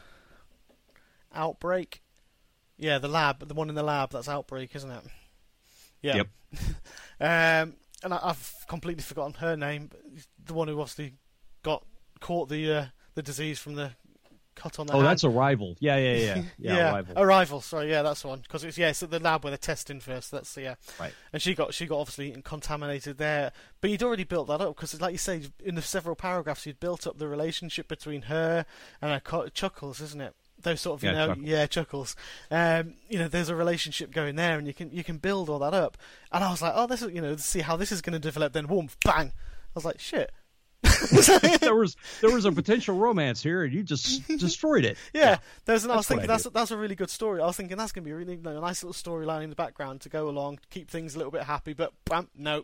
Outbreak. Yeah, the lab, the one in the lab, that's Outbreak, isn't it? Yeah. Yep. um, and I, I've completely forgotten her name, but the one who obviously got caught the uh, the disease from the cut on the oh, hand. that's Arrival. Yeah, yeah, yeah. Yeah, yeah. Arrival. Arrival. Sorry, yeah, that's the one. Because it's yeah, it's at the lab where they're testing first. That's yeah. Right. And she got she got obviously contaminated there, but you'd already built that up because, like you say, in the several paragraphs, you'd built up the relationship between her and her co- Chuckles, isn't it? Those sort of you yeah, know Chuckles. yeah Chuckles. Um, you know, there's a relationship going there, and you can you can build all that up. And I was like, oh, this is you know, see how this is going to develop. Then, boom, bang! I was like, shit. there was there was a potential romance here, and you just destroyed it. Yeah, yeah. there's an, I was thinking that's a, that's a really good story. I was thinking that's going to be a really you know, a nice little storyline in the background to go along, keep things a little bit happy. But bam, no,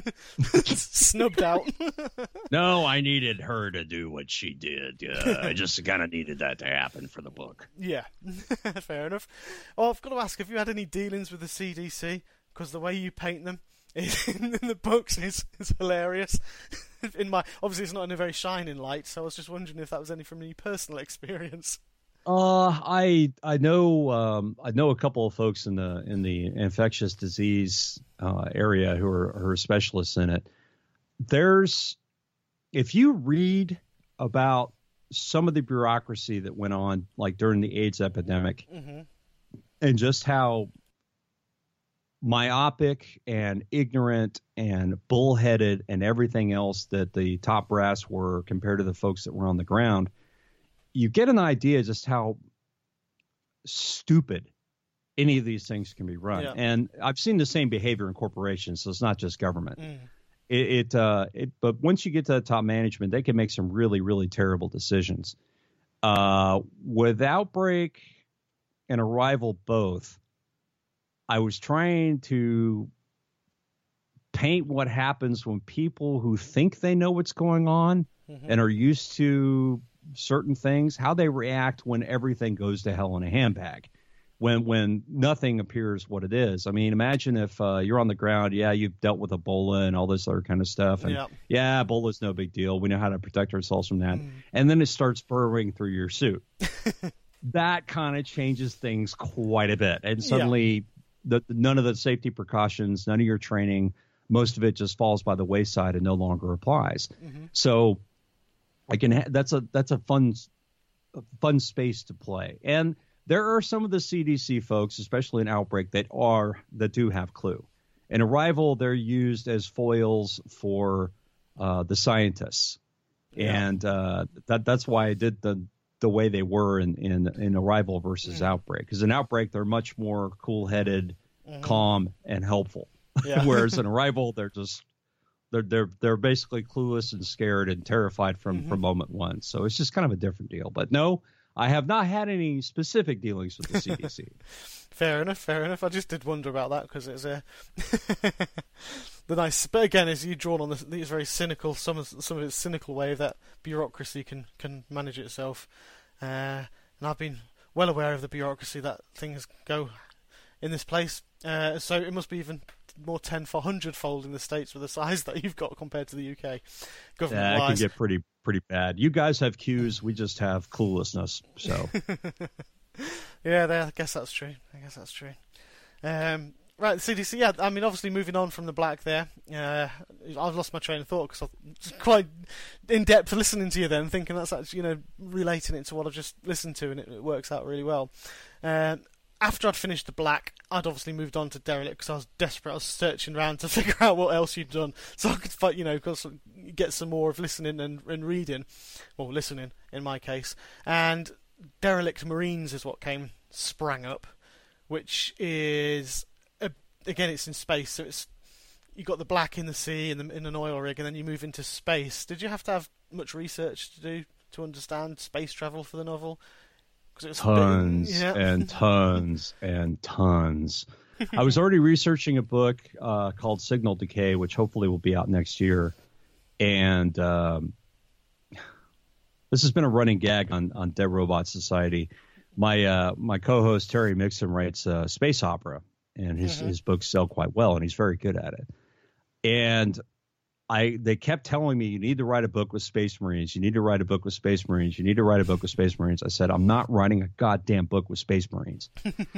snubbed out. No, I needed her to do what she did. Uh, I just kind of needed that to happen for the book. Yeah, fair enough. Oh, I've got to ask: have you had any dealings with the C D C? Because the way you paint them in the books is, is hilarious. In my obviously, it's not in a very shining light, so I was just wondering if that was any from any personal experience. Uh, I I know um, I know a couple of folks in the in the infectious disease uh, area who are, who are specialists in it. There's if you read about some of the bureaucracy that went on, like during the AIDS epidemic, mm-hmm. and just how myopic and ignorant and bullheaded and everything else that the top brass were compared to the folks that were on the ground, you get an idea just how stupid any of these things can be run. Yeah. And I've seen the same behavior in corporations, so it's not just government. Mm. It, it, uh, it, but once you get to the top management, they can make some really, really terrible decisions. Uh, with Outbreak and Arrival both, I was trying to paint what happens when people who think they know what's going on mm-hmm. and are used to certain things, how they react when everything goes to hell in a handbag, when when nothing appears what it is. I mean, imagine if uh, you're on the ground, yeah, you've dealt with Ebola and all this other kind of stuff, and yeah, yeah Ebola's no big deal. We know how to protect ourselves from that. Mm. And then it starts burrowing through your suit. That kind of changes things quite a bit. And suddenly yeah. The, none of the safety precautions, none of your training, most of it just falls by the wayside and no longer applies. Mm-hmm. So I can ha- that's a that's a fun a fun space to play. And there are some of the C D C folks, especially in Outbreak, that are that do have clue. In Arrival, they're used as foils for uh, the scientists. Yeah. And uh, that that's why I did the the way they were in in, in Arrival versus mm. Outbreak. Because in Outbreak, they're much more cool-headed, mm-hmm. calm, and helpful. Yeah. Whereas in Arrival, they're just they're they're they're basically clueless and scared and terrified from mm-hmm. from moment one. So it's just kind of a different deal. But no, I have not had any specific dealings with the C D C. Fair enough, fair enough. I just did wonder about that because it's a the nice. But again, as you drawn on this, these very cynical, some of some of its cynical way that bureaucracy can can manage itself, uh, and I've been well aware of the bureaucracy that things go in this place. Uh, so it must be even more ten for hundred fold in the States with the size that you've got compared to the U K. Yeah, it can get pretty pretty bad. You guys have queues, we just have cluelessness. So yeah, I guess that's true. I guess that's true. Um, right, the C D C. Yeah, I mean, obviously moving on from the black there. Uh, I've lost my train of thought because I'm quite in depth listening to you then, thinking that's actually, you know, relating it to what I've just listened to, and it, it works out really well. Um, After I'd finished the black, I'd obviously moved on to Derelict because I was desperate. I was searching around to figure out what else you'd done, so I could, you know, get some more of listening and, and reading, well, listening in my case. And Derelict Marines is what came sprang up, which is a, again, it's in space, so it's you got the black in the sea in the in an oil rig, and then you move into space. Did you have to have much research to do to understand space travel for the novel? Tons bit, yeah. and tons and tons. I was already researching a book uh, called Signal Decay, which hopefully will be out next year. And um, this has been a running gag on, on Dead Robot Society. My uh, my co-host Terry Mixon writes uh, space opera, and his, mm-hmm. his books sell quite well, and he's very good at it. And I they kept telling me, you need to write a book with Space Marines. You need to write a book with Space Marines. You need to write a book with Space Marines. I said, I'm not writing a goddamn book with Space Marines.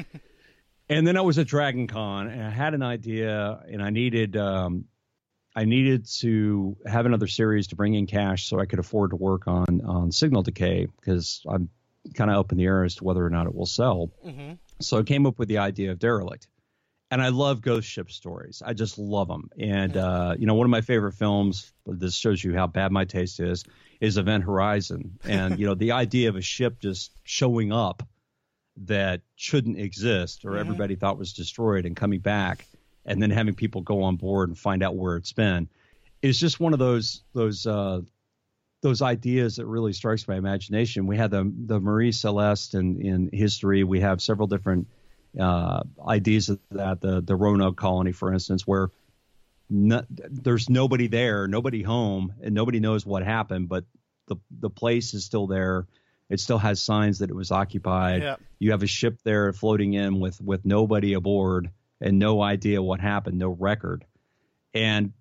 And then I was at Dragon Con, and I had an idea, and I needed um, I needed to have another series to bring in cash so I could afford to work on on Signal Decay, because I'm kind of up in the air as to whether or not it will sell. Mm-hmm. So I came up with the idea of Derelict. And I love ghost ship stories. I just love them. And, uh, you know, one of my favorite films, this shows you how bad my taste is, is Event Horizon. And, you know, the idea of a ship just showing up that shouldn't exist or mm-hmm. everybody thought was destroyed and coming back and then having people go on board and find out where it's been is just one of those those uh, those ideas that really strikes my imagination. We had the, the Marie Celeste in, in history. We have several different uh ideas of that, the the Roanoke colony, for instance, where no, there's nobody there, nobody home, and nobody knows what happened, but the the place is still there. It still has signs that it was occupied. Yeah. You have a ship there floating in with with nobody aboard and no idea what happened, no record. And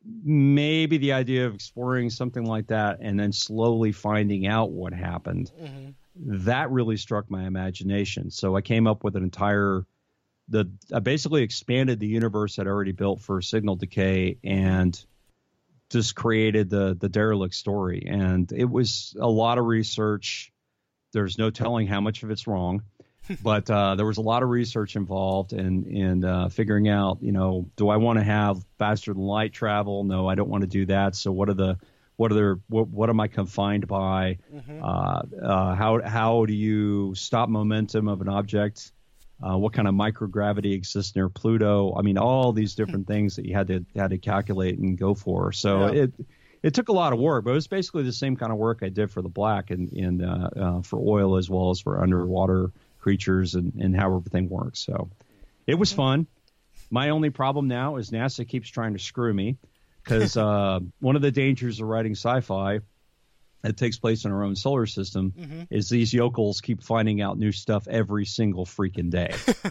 maybe the idea of exploring something like that and then slowly finding out what happened, mm-hmm. that really struck my imagination. So I came up with an entire, the I basically expanded the universe I'd already built for Signal Decay and just created the the Derelict story. And it was a lot of research. There's no telling how much of it's wrong, but uh, there was a lot of research involved in in uh, figuring out, you know, do I want to have faster than light travel? No, I don't want to do that. So what are the What are there? What, what am I confined by? Mm-hmm. Uh, uh, how how do you stop momentum of an object? Uh, what kind of microgravity exists near Pluto? I mean, all these different things that you had to had to calculate and go for. So yeah. it it took a lot of work, but it was basically the same kind of work I did for the black and and uh, uh, for oil as well as for underwater creatures and and how everything works. So it was fun. My only problem now is NASA keeps trying to screw me. Because uh, one of the dangers of writing sci-fi that takes place in our own solar system mm-hmm. is these yokels keep finding out new stuff every single freaking day.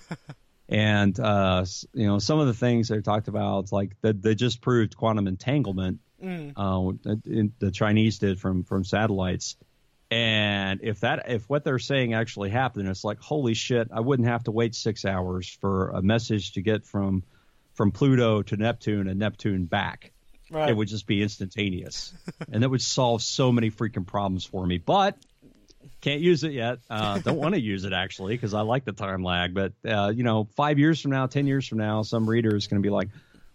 And, uh, you know, some of the things they talked about, like that they just proved quantum entanglement, mm. uh, in, the Chinese did from, from satellites. And if that if what they're saying actually happened, it's like, holy shit, I wouldn't have to wait six hours for a message to get from from Pluto to Neptune and Neptune back. Right. It would just be instantaneous, and that would solve so many freaking problems for me. But can't use it yet. Uh, don't want to use it, actually, because I like the time lag. But, uh, you know, five years from now, ten years from now, some reader is going to be like,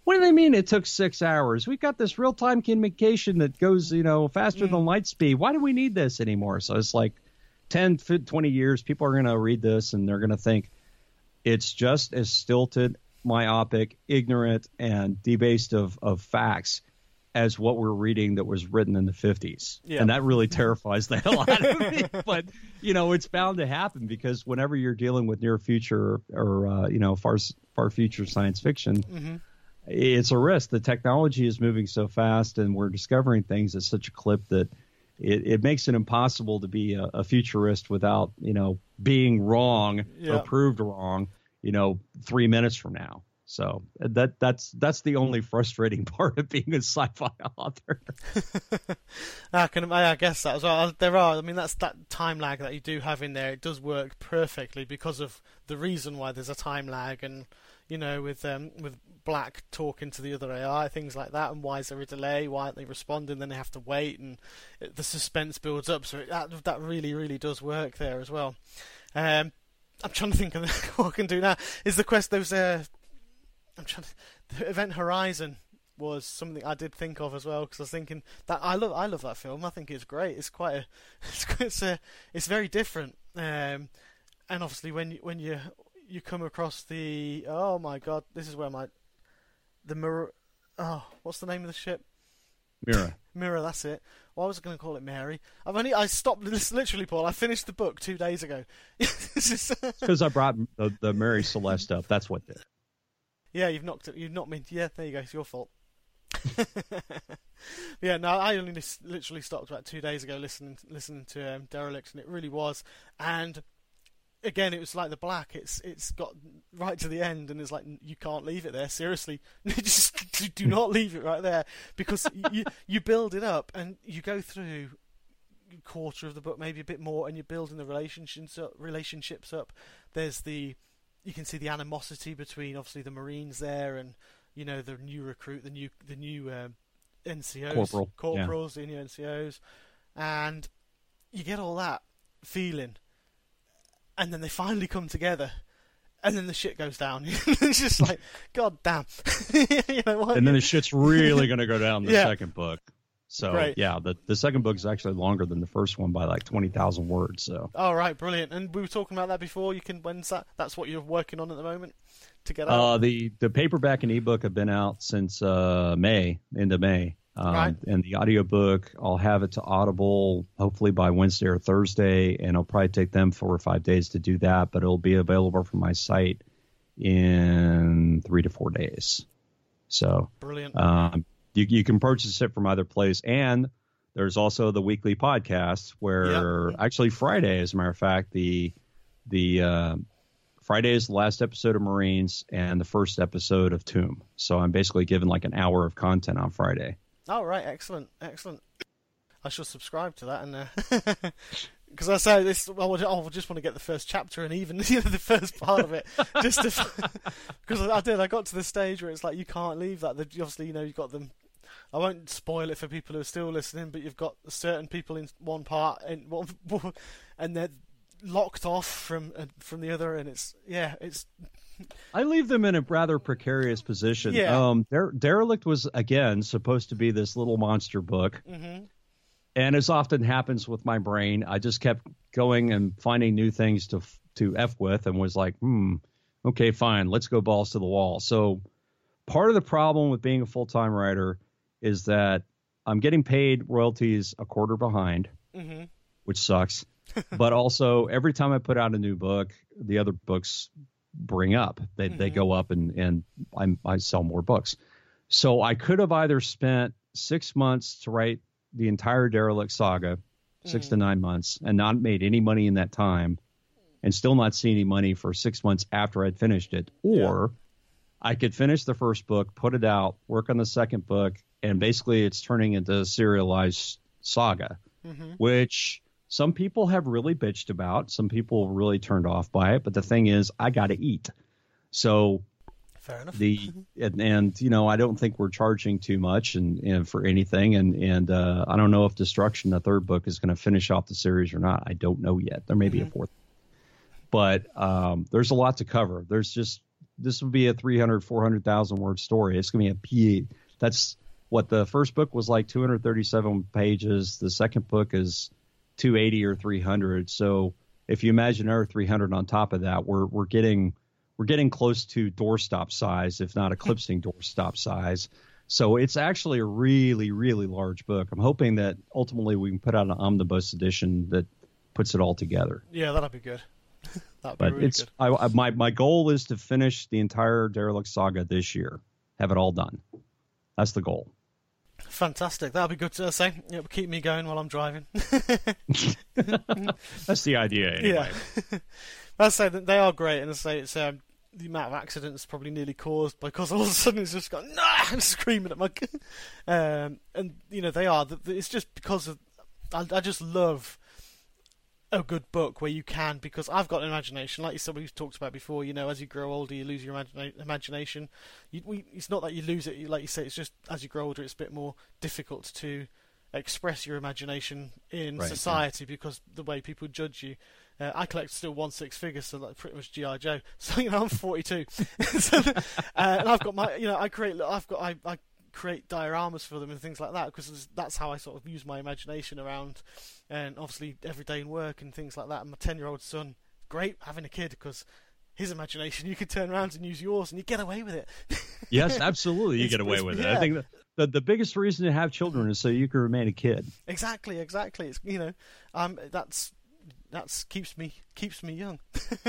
What do they mean it took six hours? We've got this real-time communication that goes, you know, faster mm. than light speed. Why do we need this anymore? So it's like ten, twenty years, people are going to read this and they're going to think it's just as stilted, myopic, ignorant, and debased of, of facts as what we're reading that was written in the fifties. Yeah. And that really terrifies the hell out of me. But, you know, it's bound to happen because whenever you're dealing with near future or, uh, you know, far, far future science fiction, mm-hmm. it's a risk. The technology is moving so fast and we're discovering things at such a clip that it, it makes it impossible to be a, a futurist without, you know, being wrong yeah. or proved wrong, you know, three minutes from now. So that that's that's the only frustrating part of being a sci-fi author. I can I guess that as well. There are, I mean, that's that time lag that you do have in there. It does work perfectly because of the reason why there's a time lag, and you know, with um, with Black talking to the other A I, things like that, and why is there a delay? Why aren't they responding? Then they have to wait, and it, the suspense builds up. So it, that that really really does work there as well. Um, I'm trying to think of what I can do now. Is the quest those uh. I'm trying to, the Event Horizon was something I did think of as well, because I was thinking that I love I love that film. I think it's great. It's quite a it's it's, a, it's very different. Um, and obviously when you, when you you come across the oh my god, this is where my the mirror oh what's the name of the ship? Mirror. Mirror, that's it. Well, I was going to call it Mary. I've only I stopped literally, Paul. I finished the book two days ago. It's because I brought the, the Mary Celeste up. That's what did it. Yeah, you've knocked it. You've knocked me. Yeah, there you go. It's your fault. Yeah, no, I only just literally stopped about two days ago listening listening to um, Derelict, and it really was. And again, it was like the Black. It's it's got right to the end, and it's like you can't leave it there. Seriously, just do not leave it right there, because you you build it up and you go through a quarter of the book, maybe a bit more, and you're building the relationships up. Relationships up. There's the You can see the animosity between obviously the Marines there, and you know the new recruit, the new the new um, N C Os, Corporal. corporals, yeah. the new N C Os, and you get all that feeling, and then they finally come together, and then the shit goes down. It's just like, god damn. You know what? And then the shit's really going to go down in the yeah. second book. So, right. yeah, the, the second book is actually longer than the first one by like twenty thousand words. So. Oh, right, brilliant. And we were talking about that before. You can when's that? That's what you're working on at the moment to get out? Uh, the, the paperback and ebook have been out since uh, May, end of May. Um, right. And the audiobook, I'll have it to Audible hopefully by Wednesday or Thursday, and it'll probably take them four or five days to do that, but it'll be available from my site in three to four days. So. Brilliant. Um, You, you can purchase it from either place, and there's also the weekly podcast where yep. actually Friday, as a matter of fact, the the uh, Friday is the last episode of Marines and the first episode of Tomb. So I'm basically given like an hour of content on Friday. Oh, right. Excellent. Excellent. I shall subscribe to that. And because uh, I say this, I would, I would just want to get the first chapter and even you know, the first part of it. Just because I did. I got to the stage where it's like you can't leave that. Obviously, you know, you've got them. I won't spoil it for people who are still listening, but you've got certain people in one part and one, and they're locked off from uh, from the other, and it's yeah, it's. I leave them in a rather precarious position. Yeah. Um, Der- Derelict was again supposed to be this little monster book, mm-hmm. and as often happens with my brain, I just kept going and finding new things to to f with, and was like, hmm, okay, fine, let's go balls to the wall. So part of the problem with being a full time writer is that I'm getting paid royalties a quarter behind, mm-hmm. which sucks. But also, every time I put out a new book, the other books bring up. They mm-hmm. they go up, and, and I, I sell more books. So I could have either spent six months to write the entire Derelict saga, six mm-hmm. to nine months, and not made any money in that time, and still not see any money for six months after I'd finished it. Or yeah. I could finish the first book, put it out, work on the second book, and basically it's turning into a serialized saga, mm-hmm. which some people have really bitched about. Some people really turned off by it. But the thing is, I got to eat. So fair enough. The and, and, you know, I don't think we're charging too much and, and for anything. And, and uh, I don't know if Destruction, the third book, is going to finish off the series or not. I don't know yet. There may mm-hmm. be a fourth. But um, there's a lot to cover. There's just this would be a three hundred, four hundred thousand word story. It's going to be a P. That's what the first book was like, two hundred thirty-seven pages. The second book is two eighty or three hundred. So if you imagine another three hundred on top of that, we're we're getting we're getting close to doorstop size, if not eclipsing doorstop size. So it's actually a really, really large book. I'm hoping that ultimately we can put out an omnibus edition that puts it all together. Yeah, that'd be good. That'd be but really it's good. I, I, my my goal is to finish the entire Derelict saga this year, have it all done. That's the goal. Fantastic. That'll be good to say. It'll keep me going while I'm driving. That's the idea, anyway. Yeah. I say that they are great, and I say it's um, the amount of accidents probably nearly caused because all of a sudden it's just gone, nah, I'm screaming at my. um, and you know they are. It's just because of I, I just love a good book where you can, because I've got an imagination, like you said, we've talked about before. You know, as you grow older, you lose your imagina- imagination. You, we, it's not that you lose it, you, like you say. It's just as you grow older, it's a bit more difficult to express your imagination in right, society yeah. because the way people judge you. Uh, I collect still one six figures, so like pretty much G I Joe. So you know, I'm forty-two, so, uh, and I've got my, you know, I create, I've got, I, I create dioramas for them and things like that because that's how I sort of use my imagination around, and obviously every day in work and things like that. And my ten-year-old son, great having a kid because his imagination, you could turn around and use yours and you get away with it. Yes, absolutely, you get away with it. Yeah. I think the the biggest reason to have children is so you can remain a kid. Exactly, exactly. It's, you know, um, that's. That's keeps me keeps me young,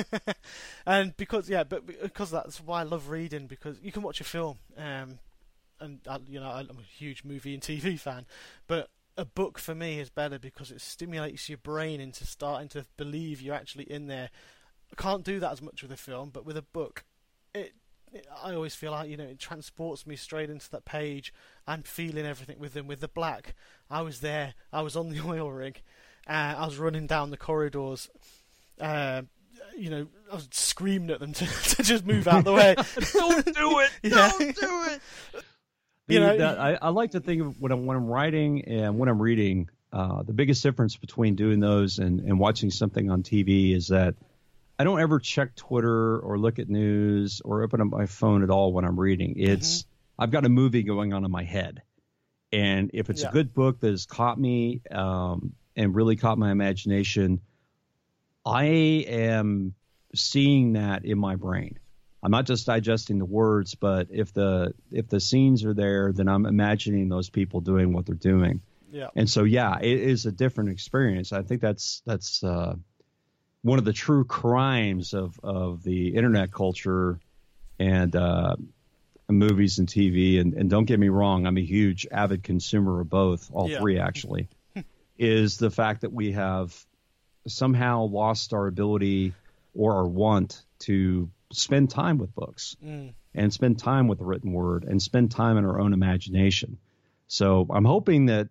and because yeah, but because that's why I love reading, because you can watch a film, um, and I, you know I'm a huge movie and T V fan, but a book for me is better because it stimulates your brain into starting to believe you're actually in there. I can't do that as much with a film, but with a book, it, it I always feel like, you know, it transports me straight into that page. I'm feeling everything with them. With The Black, I was there. I was on the oil rig. Uh, I was running down the corridors, uh, you know, I was screaming at them to, to just move out the way. Don't do it! Yeah. Don't do it! The, You know, that, I, I like to think of when I'm, when I'm writing and when I'm reading, uh, the biggest difference between doing those and, and watching something on T V is that I don't ever check Twitter or look at news or open up my phone at all when I'm reading. It's mm-hmm. I've got a movie going on in my head. And if it's yeah. a good book that has caught me, um, and really caught my imagination, I am seeing that in my brain. I'm not just digesting the words, but if the if the scenes are there, then I'm imagining those people doing what they're doing. Yeah. And so, yeah, it is a different experience. I think that's that's uh, one of the true crimes of, of the internet culture and uh, movies and T V. And, and don't get me wrong, I'm a huge avid consumer of both, all yeah. three actually. Is the fact that we have somehow lost our ability or our want to spend time with books mm. and spend time with the written word and spend time in our own imagination. So I'm hoping that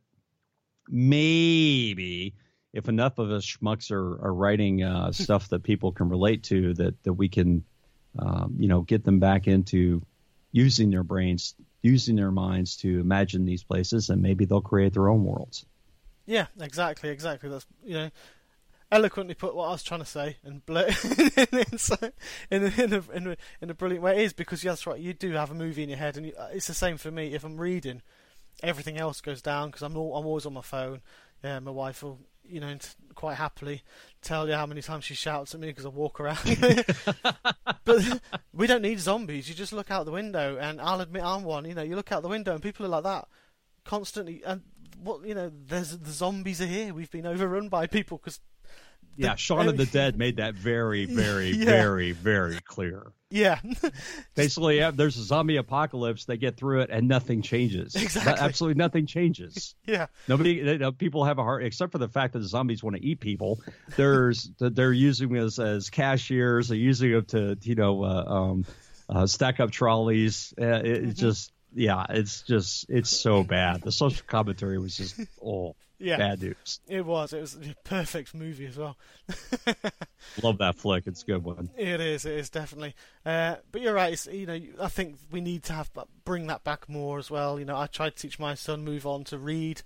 maybe if enough of us schmucks are, are writing uh, stuff that people can relate to, that, that we can, um, you know, get them back into using their brains, using their minds to imagine these places, and maybe they'll create their own worlds. Yeah, exactly, exactly. That's, you know, eloquently put what I was trying to say, and bl- in, in, in, a, in, a, in a brilliant way. It is because, yeah, that's right, you do have a movie in your head, and you, it's the same for me. If I'm reading, everything else goes down because I'm all, I'm always on my phone. Yeah, my wife will, you know, quite happily tell you how many times she shouts at me because I walk around. But we don't need zombies. You just look out the window, and I'll admit I'm one. You know, you look out the window, and people are like that constantly, and what you know, there's the zombies are here. We've been overrun by people because yeah, Shaun of the Dead made that very, very, yeah. very, very clear. Yeah, basically, yeah, there's a zombie apocalypse. They get through it, and nothing changes. Exactly, absolutely nothing changes. Yeah, nobody, you know, people have a heart, except for the fact that the zombies want to eat people. There's, they're using them as, as cashiers. They're using them to, you know, uh, um, uh, stack up trolleys. Uh, it, mm-hmm. It's just. Yeah, it's just, it's so bad. The social commentary was just, oh, yeah. bad news. It was. It was a perfect movie as well. Love that flick. It's a good one. It is. It is, definitely. Uh, but you're right. It's, you know, I think we need to have bring that back more as well. You know, I tried to teach my son move on to read.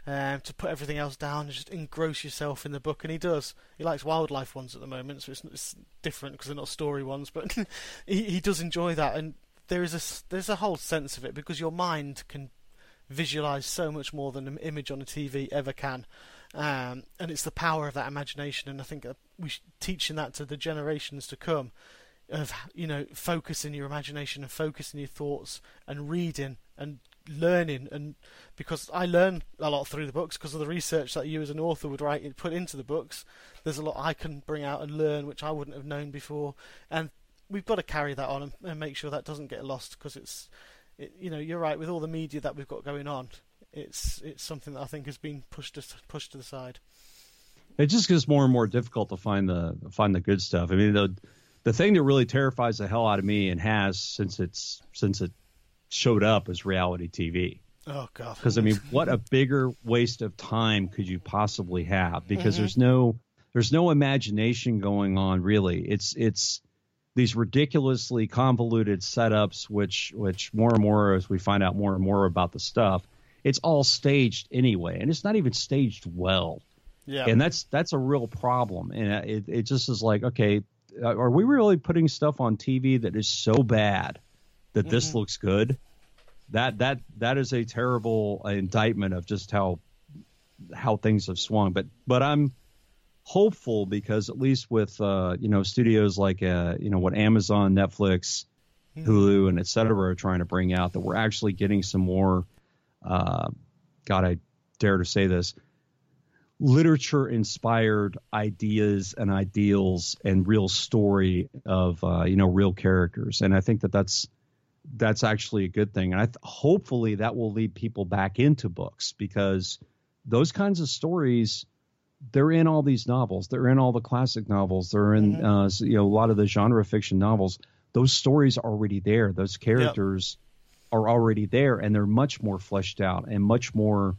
um, to put everything else down and just engross yourself in the book. And he does. He likes wildlife ones at the moment, so it's, it's different because they're not story ones, but he, he does enjoy that. And there is a, there's a whole sense of it because your mind can visualize so much more than an image on a T V ever can. Um, and it's the power of that imagination, and I think we should teaching that to the generations to come, of, you know, focusing your imagination and focusing your thoughts and reading and learning. And because I learn a lot through the books because of the research that you as an author would write put into the books, there's a lot I can bring out and learn which I wouldn't have known before, and we've got to carry that on and, and make sure that doesn't get lost, because it's it, you know, you're right, with all the media that we've got going on, it's it's something that I think has been pushed to, pushed to the side. It just gets more and more difficult to find the find the good stuff. I mean, the the thing that really terrifies the hell out of me, and has since it's since it showed up, is reality T V. Oh God! Because I mean, what a bigger waste of time could you possibly have? Because mm-hmm. there's no there's no imagination going on, really. It's it's these ridiculously convoluted setups, which which more and more as we find out more and more about the stuff, it's all staged anyway, and it's not even staged well. Yeah. And that's that's a real problem. And it it just is like, okay, are we really putting stuff on T V that is so bad that mm-hmm. this looks good? That that that is a terrible indictment of just how how things have swung. But but I'm hopeful, because at least with uh, you know, studios like uh, you know, what Amazon, Netflix, mm-hmm. Hulu, and et cetera are trying to bring out, that we're actually getting some more. Uh, God, I dare to say this. Literature-inspired ideas and ideals and real story of uh, you know, real characters, and I think that that's that's actually a good thing. And I th- hopefully that will lead people back into books, because those kinds of stories, they're in all these novels, they're in all the classic novels, they're in mm-hmm. uh, you know, a lot of the genre fiction novels. Those stories are already there. Those characters yep. are already there, and they're much more fleshed out and much more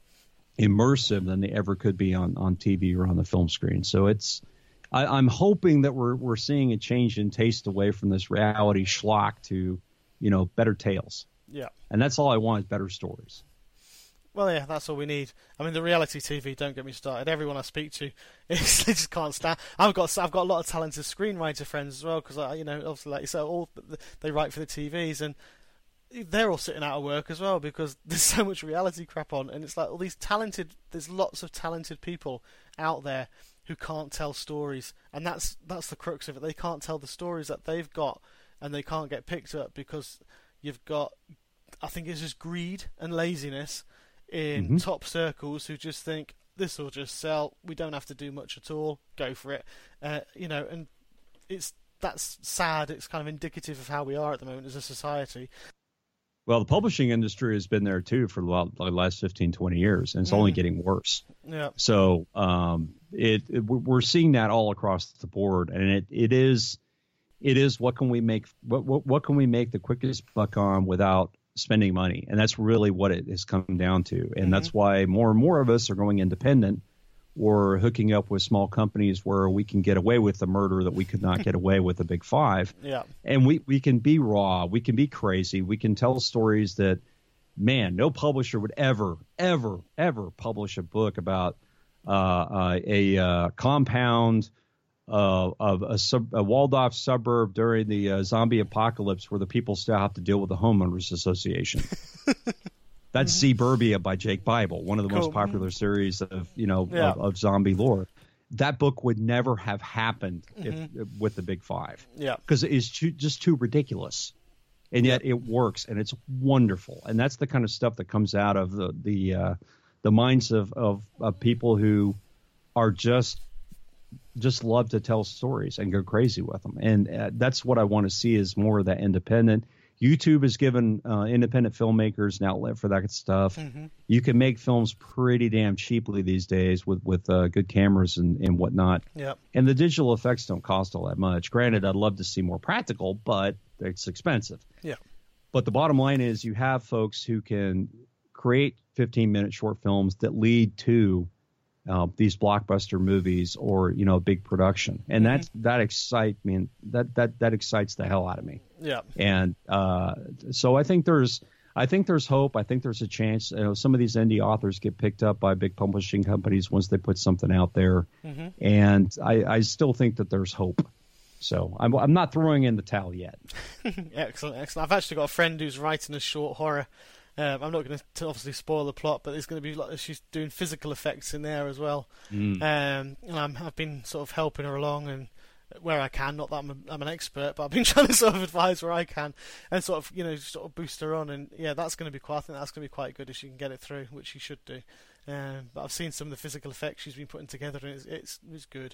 immersive than they ever could be on, on T V or on the film screen. So it's, I, I'm hoping that we're we're seeing a change in taste away from this reality schlock to, you know, better tales. Yeah. And that's all I want, is better stories. Well, yeah, that's all we need. I mean, the reality T V, don't get me started. Everyone I speak to, it's, they just can't stand. I've got I've got a lot of talented screenwriter friends as well, because I, you know, obviously, like you said, all they write for the T Vs, and they're all sitting out of work as well, because there's so much reality crap on, and it's like all these talented, there's lots of talented people out there who can't tell stories, and that's that's the crux of it. They can't tell the stories that they've got, and they can't get picked up because you've got, I think it's just greed and laziness in mm-hmm. top circles, who just think this will just sell, we don't have to do much at all, go for it, uh, you know, and it's that's sad. It's kind of indicative of how we are at the moment as a society. Well, the publishing industry has been there too for the last fifteen, twenty years, and it's mm. only getting worse. Yeah. So um, it, it we're seeing that all across the board, and it, it is it is what can we make what, what what can we make the quickest buck on without spending money, and that's really what it has come down to, and mm-hmm. that's why more and more of us are going independent, or hooking up with small companies where we can get away with the murder that we could not get away with the big five. Yeah. And we, we can be raw. We can be crazy. We can tell stories that, man, no publisher would ever, ever, ever publish a book about uh, uh, a uh, compound uh, of a, sub, a walled-off suburb during the uh, zombie apocalypse where the people still have to deal with the homeowners association. That's mm-hmm. Suburbia by Jake Bible, one of the cool. most popular series of, you know, yeah. of, of zombie lore. That book would never have happened mm-hmm. if, with the Big Five. Yeah. Because it is too, just too ridiculous. And yet it works, and it's wonderful. And that's the kind of stuff that comes out of the the, uh, the minds of, of, of people who are just just love to tell stories and go crazy with them. And uh, that's what I want to see, is more of that independent. YouTube has given uh, independent filmmakers an outlet for that stuff. Mm-hmm. You can make films pretty damn cheaply these days with with uh, good cameras and, and whatnot. Yep. And the digital effects don't cost all that much. Granted, I'd love to see more practical, but it's expensive. Yeah. But the bottom line is, you have folks who can create fifteen minute short films that lead to uh, these blockbuster movies, or, you know, big production, and mm-hmm. that that excites me. That that that excites the hell out of me. Yeah. And uh, so I think there's I think there's hope. I think there's a chance. You know, some of these indie authors get picked up by big publishing companies once they put something out there, mm-hmm. and I, I still think that there's hope. So I'm I'm not throwing in the towel yet. Excellent, excellent. I've actually got a friend who's writing a short horror. Um, I'm not going to obviously spoil the plot, but there's going to be like, she's doing physical effects in there as well. Mm. Um, and I'm, I've been sort of helping her along and where I can. Not that I'm, a, I'm an expert, but I've been trying to sort of advise where I can and sort of you know sort of boost her on. And yeah, that's going to be quite. I think that's going to be quite good if she can get it through, which she should do. Um, but I've seen some of the physical effects she's been putting together, and it's it's, it's good.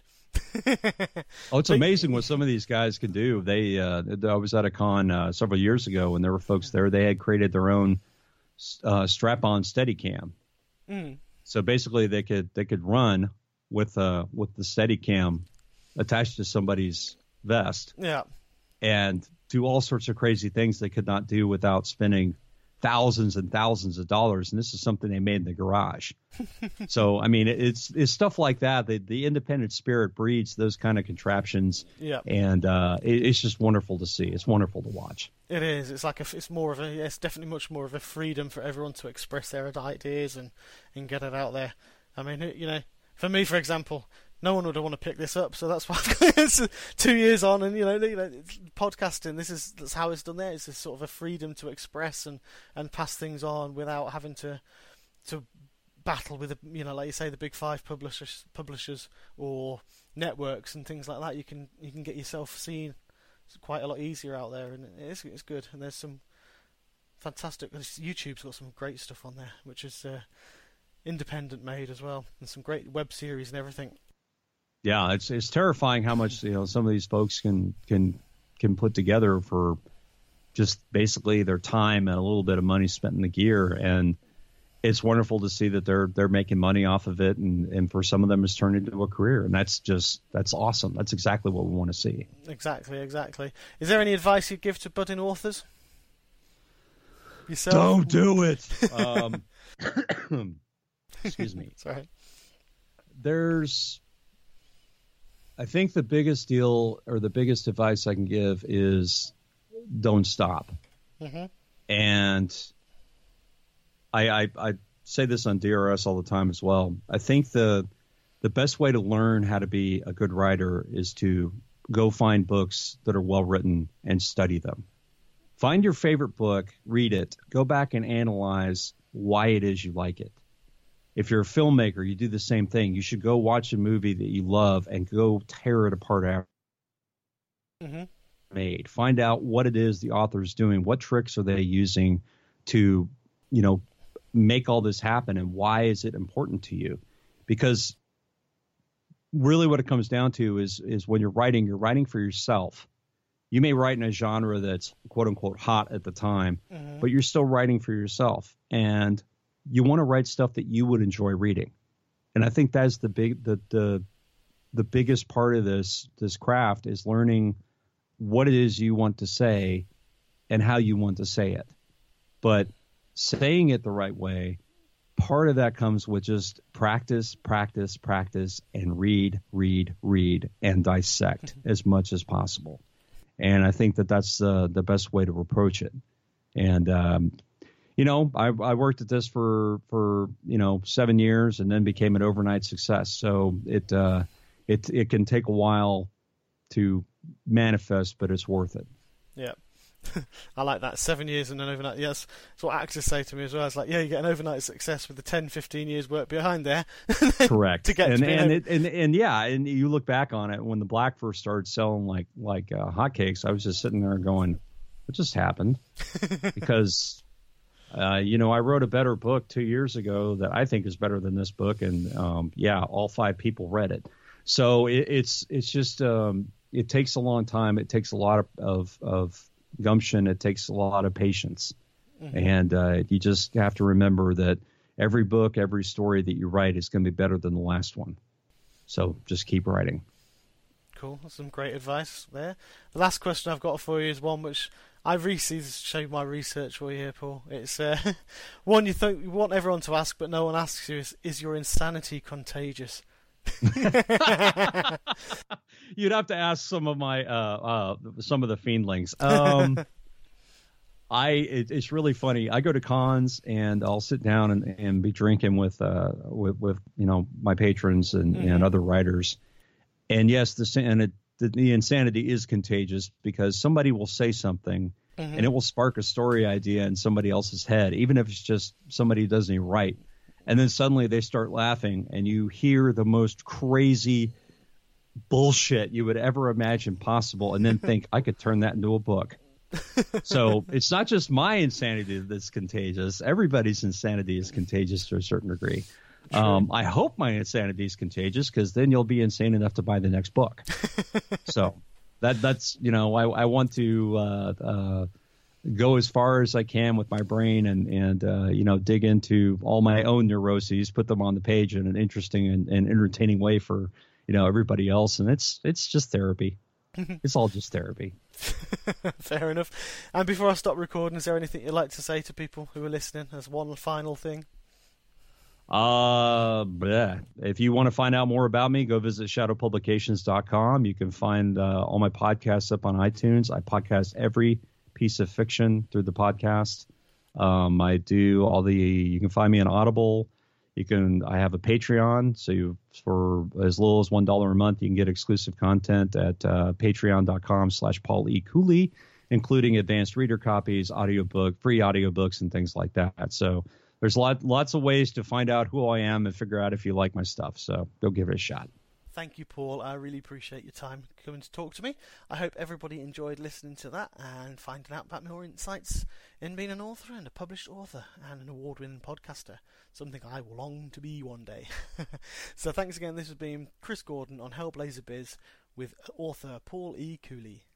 Oh, it's amazing what some of these guys can do. They, uh, I was at a con uh, several years ago, and there were folks there. They had created their own uh, strap-on Steadicam. Mm. So basically, they could they could run with uh with the Steadicam attached to somebody's vest. Yeah. And do all sorts of crazy things they could not do without spending thousands and thousands of dollars, and this is something they made in the garage. So, I mean, it's it's stuff like that. The, the independent spirit breeds those kind of contraptions, yeah. and uh, it, it's just wonderful to see. It's wonderful to watch. It is. It's like a, it's more of a. Yeah, it's definitely much more of a freedom for everyone to express their ideas and, and get it out there. I mean, you know, for me, for example, no one would want to pick this up, so that's why I've got it's two years on, and you know, you know, podcasting. This is that's how it's done. There, it's this sort of a freedom to express and, and pass things on without having to to battle with the, you know, like you say, the big five publishers, publishers or networks and things like that. You can you can get yourself seen quite a lot easier out there, and it's it's good. And there's some fantastic. YouTube's got some great stuff on there, which is uh, independent made as well, and some great web series and everything. Yeah, it's it's terrifying how much you know some of these folks can can can put together for just basically their time and a little bit of money spent in the gear, and it's wonderful to see that they're they're making money off of it, and, and for some of them it's turned into a career, and that's just that's awesome. That's exactly what we want to see. Exactly, exactly. Is there any advice you'd give to budding authors? Yourself? Don't do it. um, excuse me. Sorry. There's. I think the biggest deal or the biggest advice I can give is don't stop. Mm-hmm. And I, I I say this on D R S all the time as well. I think the the best way to learn how to be a good writer is to go find books that are well written and study them. Find your favorite book, read it, go back and analyze why it is you like it. If you're a filmmaker, you do the same thing. You should go watch a movie that you love and go tear it apart after mm-hmm. made. Find out what it is the author's doing. What tricks are they using to, you know, make all this happen, and why is it important to you? Because really what it comes down to is is when you're writing, you're writing for yourself. You may write in a genre that's quote unquote hot at the time, mm-hmm. but you're still writing for yourself. And you want to write stuff that you would enjoy reading. And I think that's the big the the the biggest part of this this craft is learning what it is you want to say and how you want to say it. But saying it the right way, part of that comes with just practice, practice, practice, and read, read, read, and dissect as much as possible. And I think that that's uh, the best way to approach it. And um You know, I, I worked at this for, for, you know, seven years and then became an overnight success. So it uh, it it can take a while to manifest, but it's worth it. Yeah. I like that. Seven years and an overnight. Yes. That's what actors say to me as well. It's like, yeah, you get an overnight success with the ten, fifteen years work behind there. Correct. to get and to and, it, and and yeah, and you look back on it when the Black first started selling like like uh, hotcakes. I was just sitting there going, what just happened? Because Uh, you know, I wrote a better book two years ago that I think is better than this book, and um, yeah, all five people read it. So it, it's it's just um, it takes a long time. It takes a lot of of, of gumption. It takes a lot of patience, mm-hmm. and uh, you just have to remember that every book, every story that you write is going to be better than the last one. So just keep writing. Cool, that's some great advice there. The last question I've got for you is one which I've recently showed my research for you here, Paul. It's uh, one you think you want everyone to ask, but no one asks you: is, is your insanity contagious? You'd have to ask some of my uh, uh, some of the fiendlings. Um, I it, it's really funny. I go to cons and I'll sit down and, and be drinking with uh with, with you know my patrons and, mm-hmm. and other writers. And yes, the and it, the, the insanity is contagious because somebody will say something mm-hmm. and it will spark a story idea in somebody else's head, even if it's just somebody who doesn't even write. And then suddenly they start laughing and you hear the most crazy bullshit you would ever imagine possible and then think, I could turn that into a book. So it's not just my insanity that's contagious. Everybody's insanity is contagious to a certain degree. Um, I hope my insanity is contagious because then you'll be insane enough to buy the next book. So that that's, you know, I, I want to uh, uh, go as far as I can with my brain and, and uh, you know, dig into all my own neuroses, put them on the page in an interesting and, and entertaining way for, you know, everybody else. And it's it's just therapy. It's all just therapy. Fair enough. And before I stop recording, is there anything you'd like to say to people who are listening as one final thing? Uh, bleh. If you want to find out more about me, go visit shadow publications dot com. You can find uh, all my podcasts up on iTunes. I podcast every piece of fiction through the podcast. Um, I do all the. You can find me on Audible. You can. I have a Patreon, so you, for as little as one dollar a month, you can get exclusive content at uh, patreon dot com slash Paul E. Cooley, including advanced reader copies, audiobook, free audiobooks, and things like that. So there's lot, lots of ways to find out who I am and figure out if you like my stuff. So go give it a shot. Thank you, Paul. I really appreciate your time coming to talk to me. I hope everybody enjoyed listening to that and finding out about more insights in being an author and a published author and an award-winning podcaster, something I will long to be one day. So thanks again. This has been Chris Gordon on Hellblazer Biz with author Paul E. Cooley.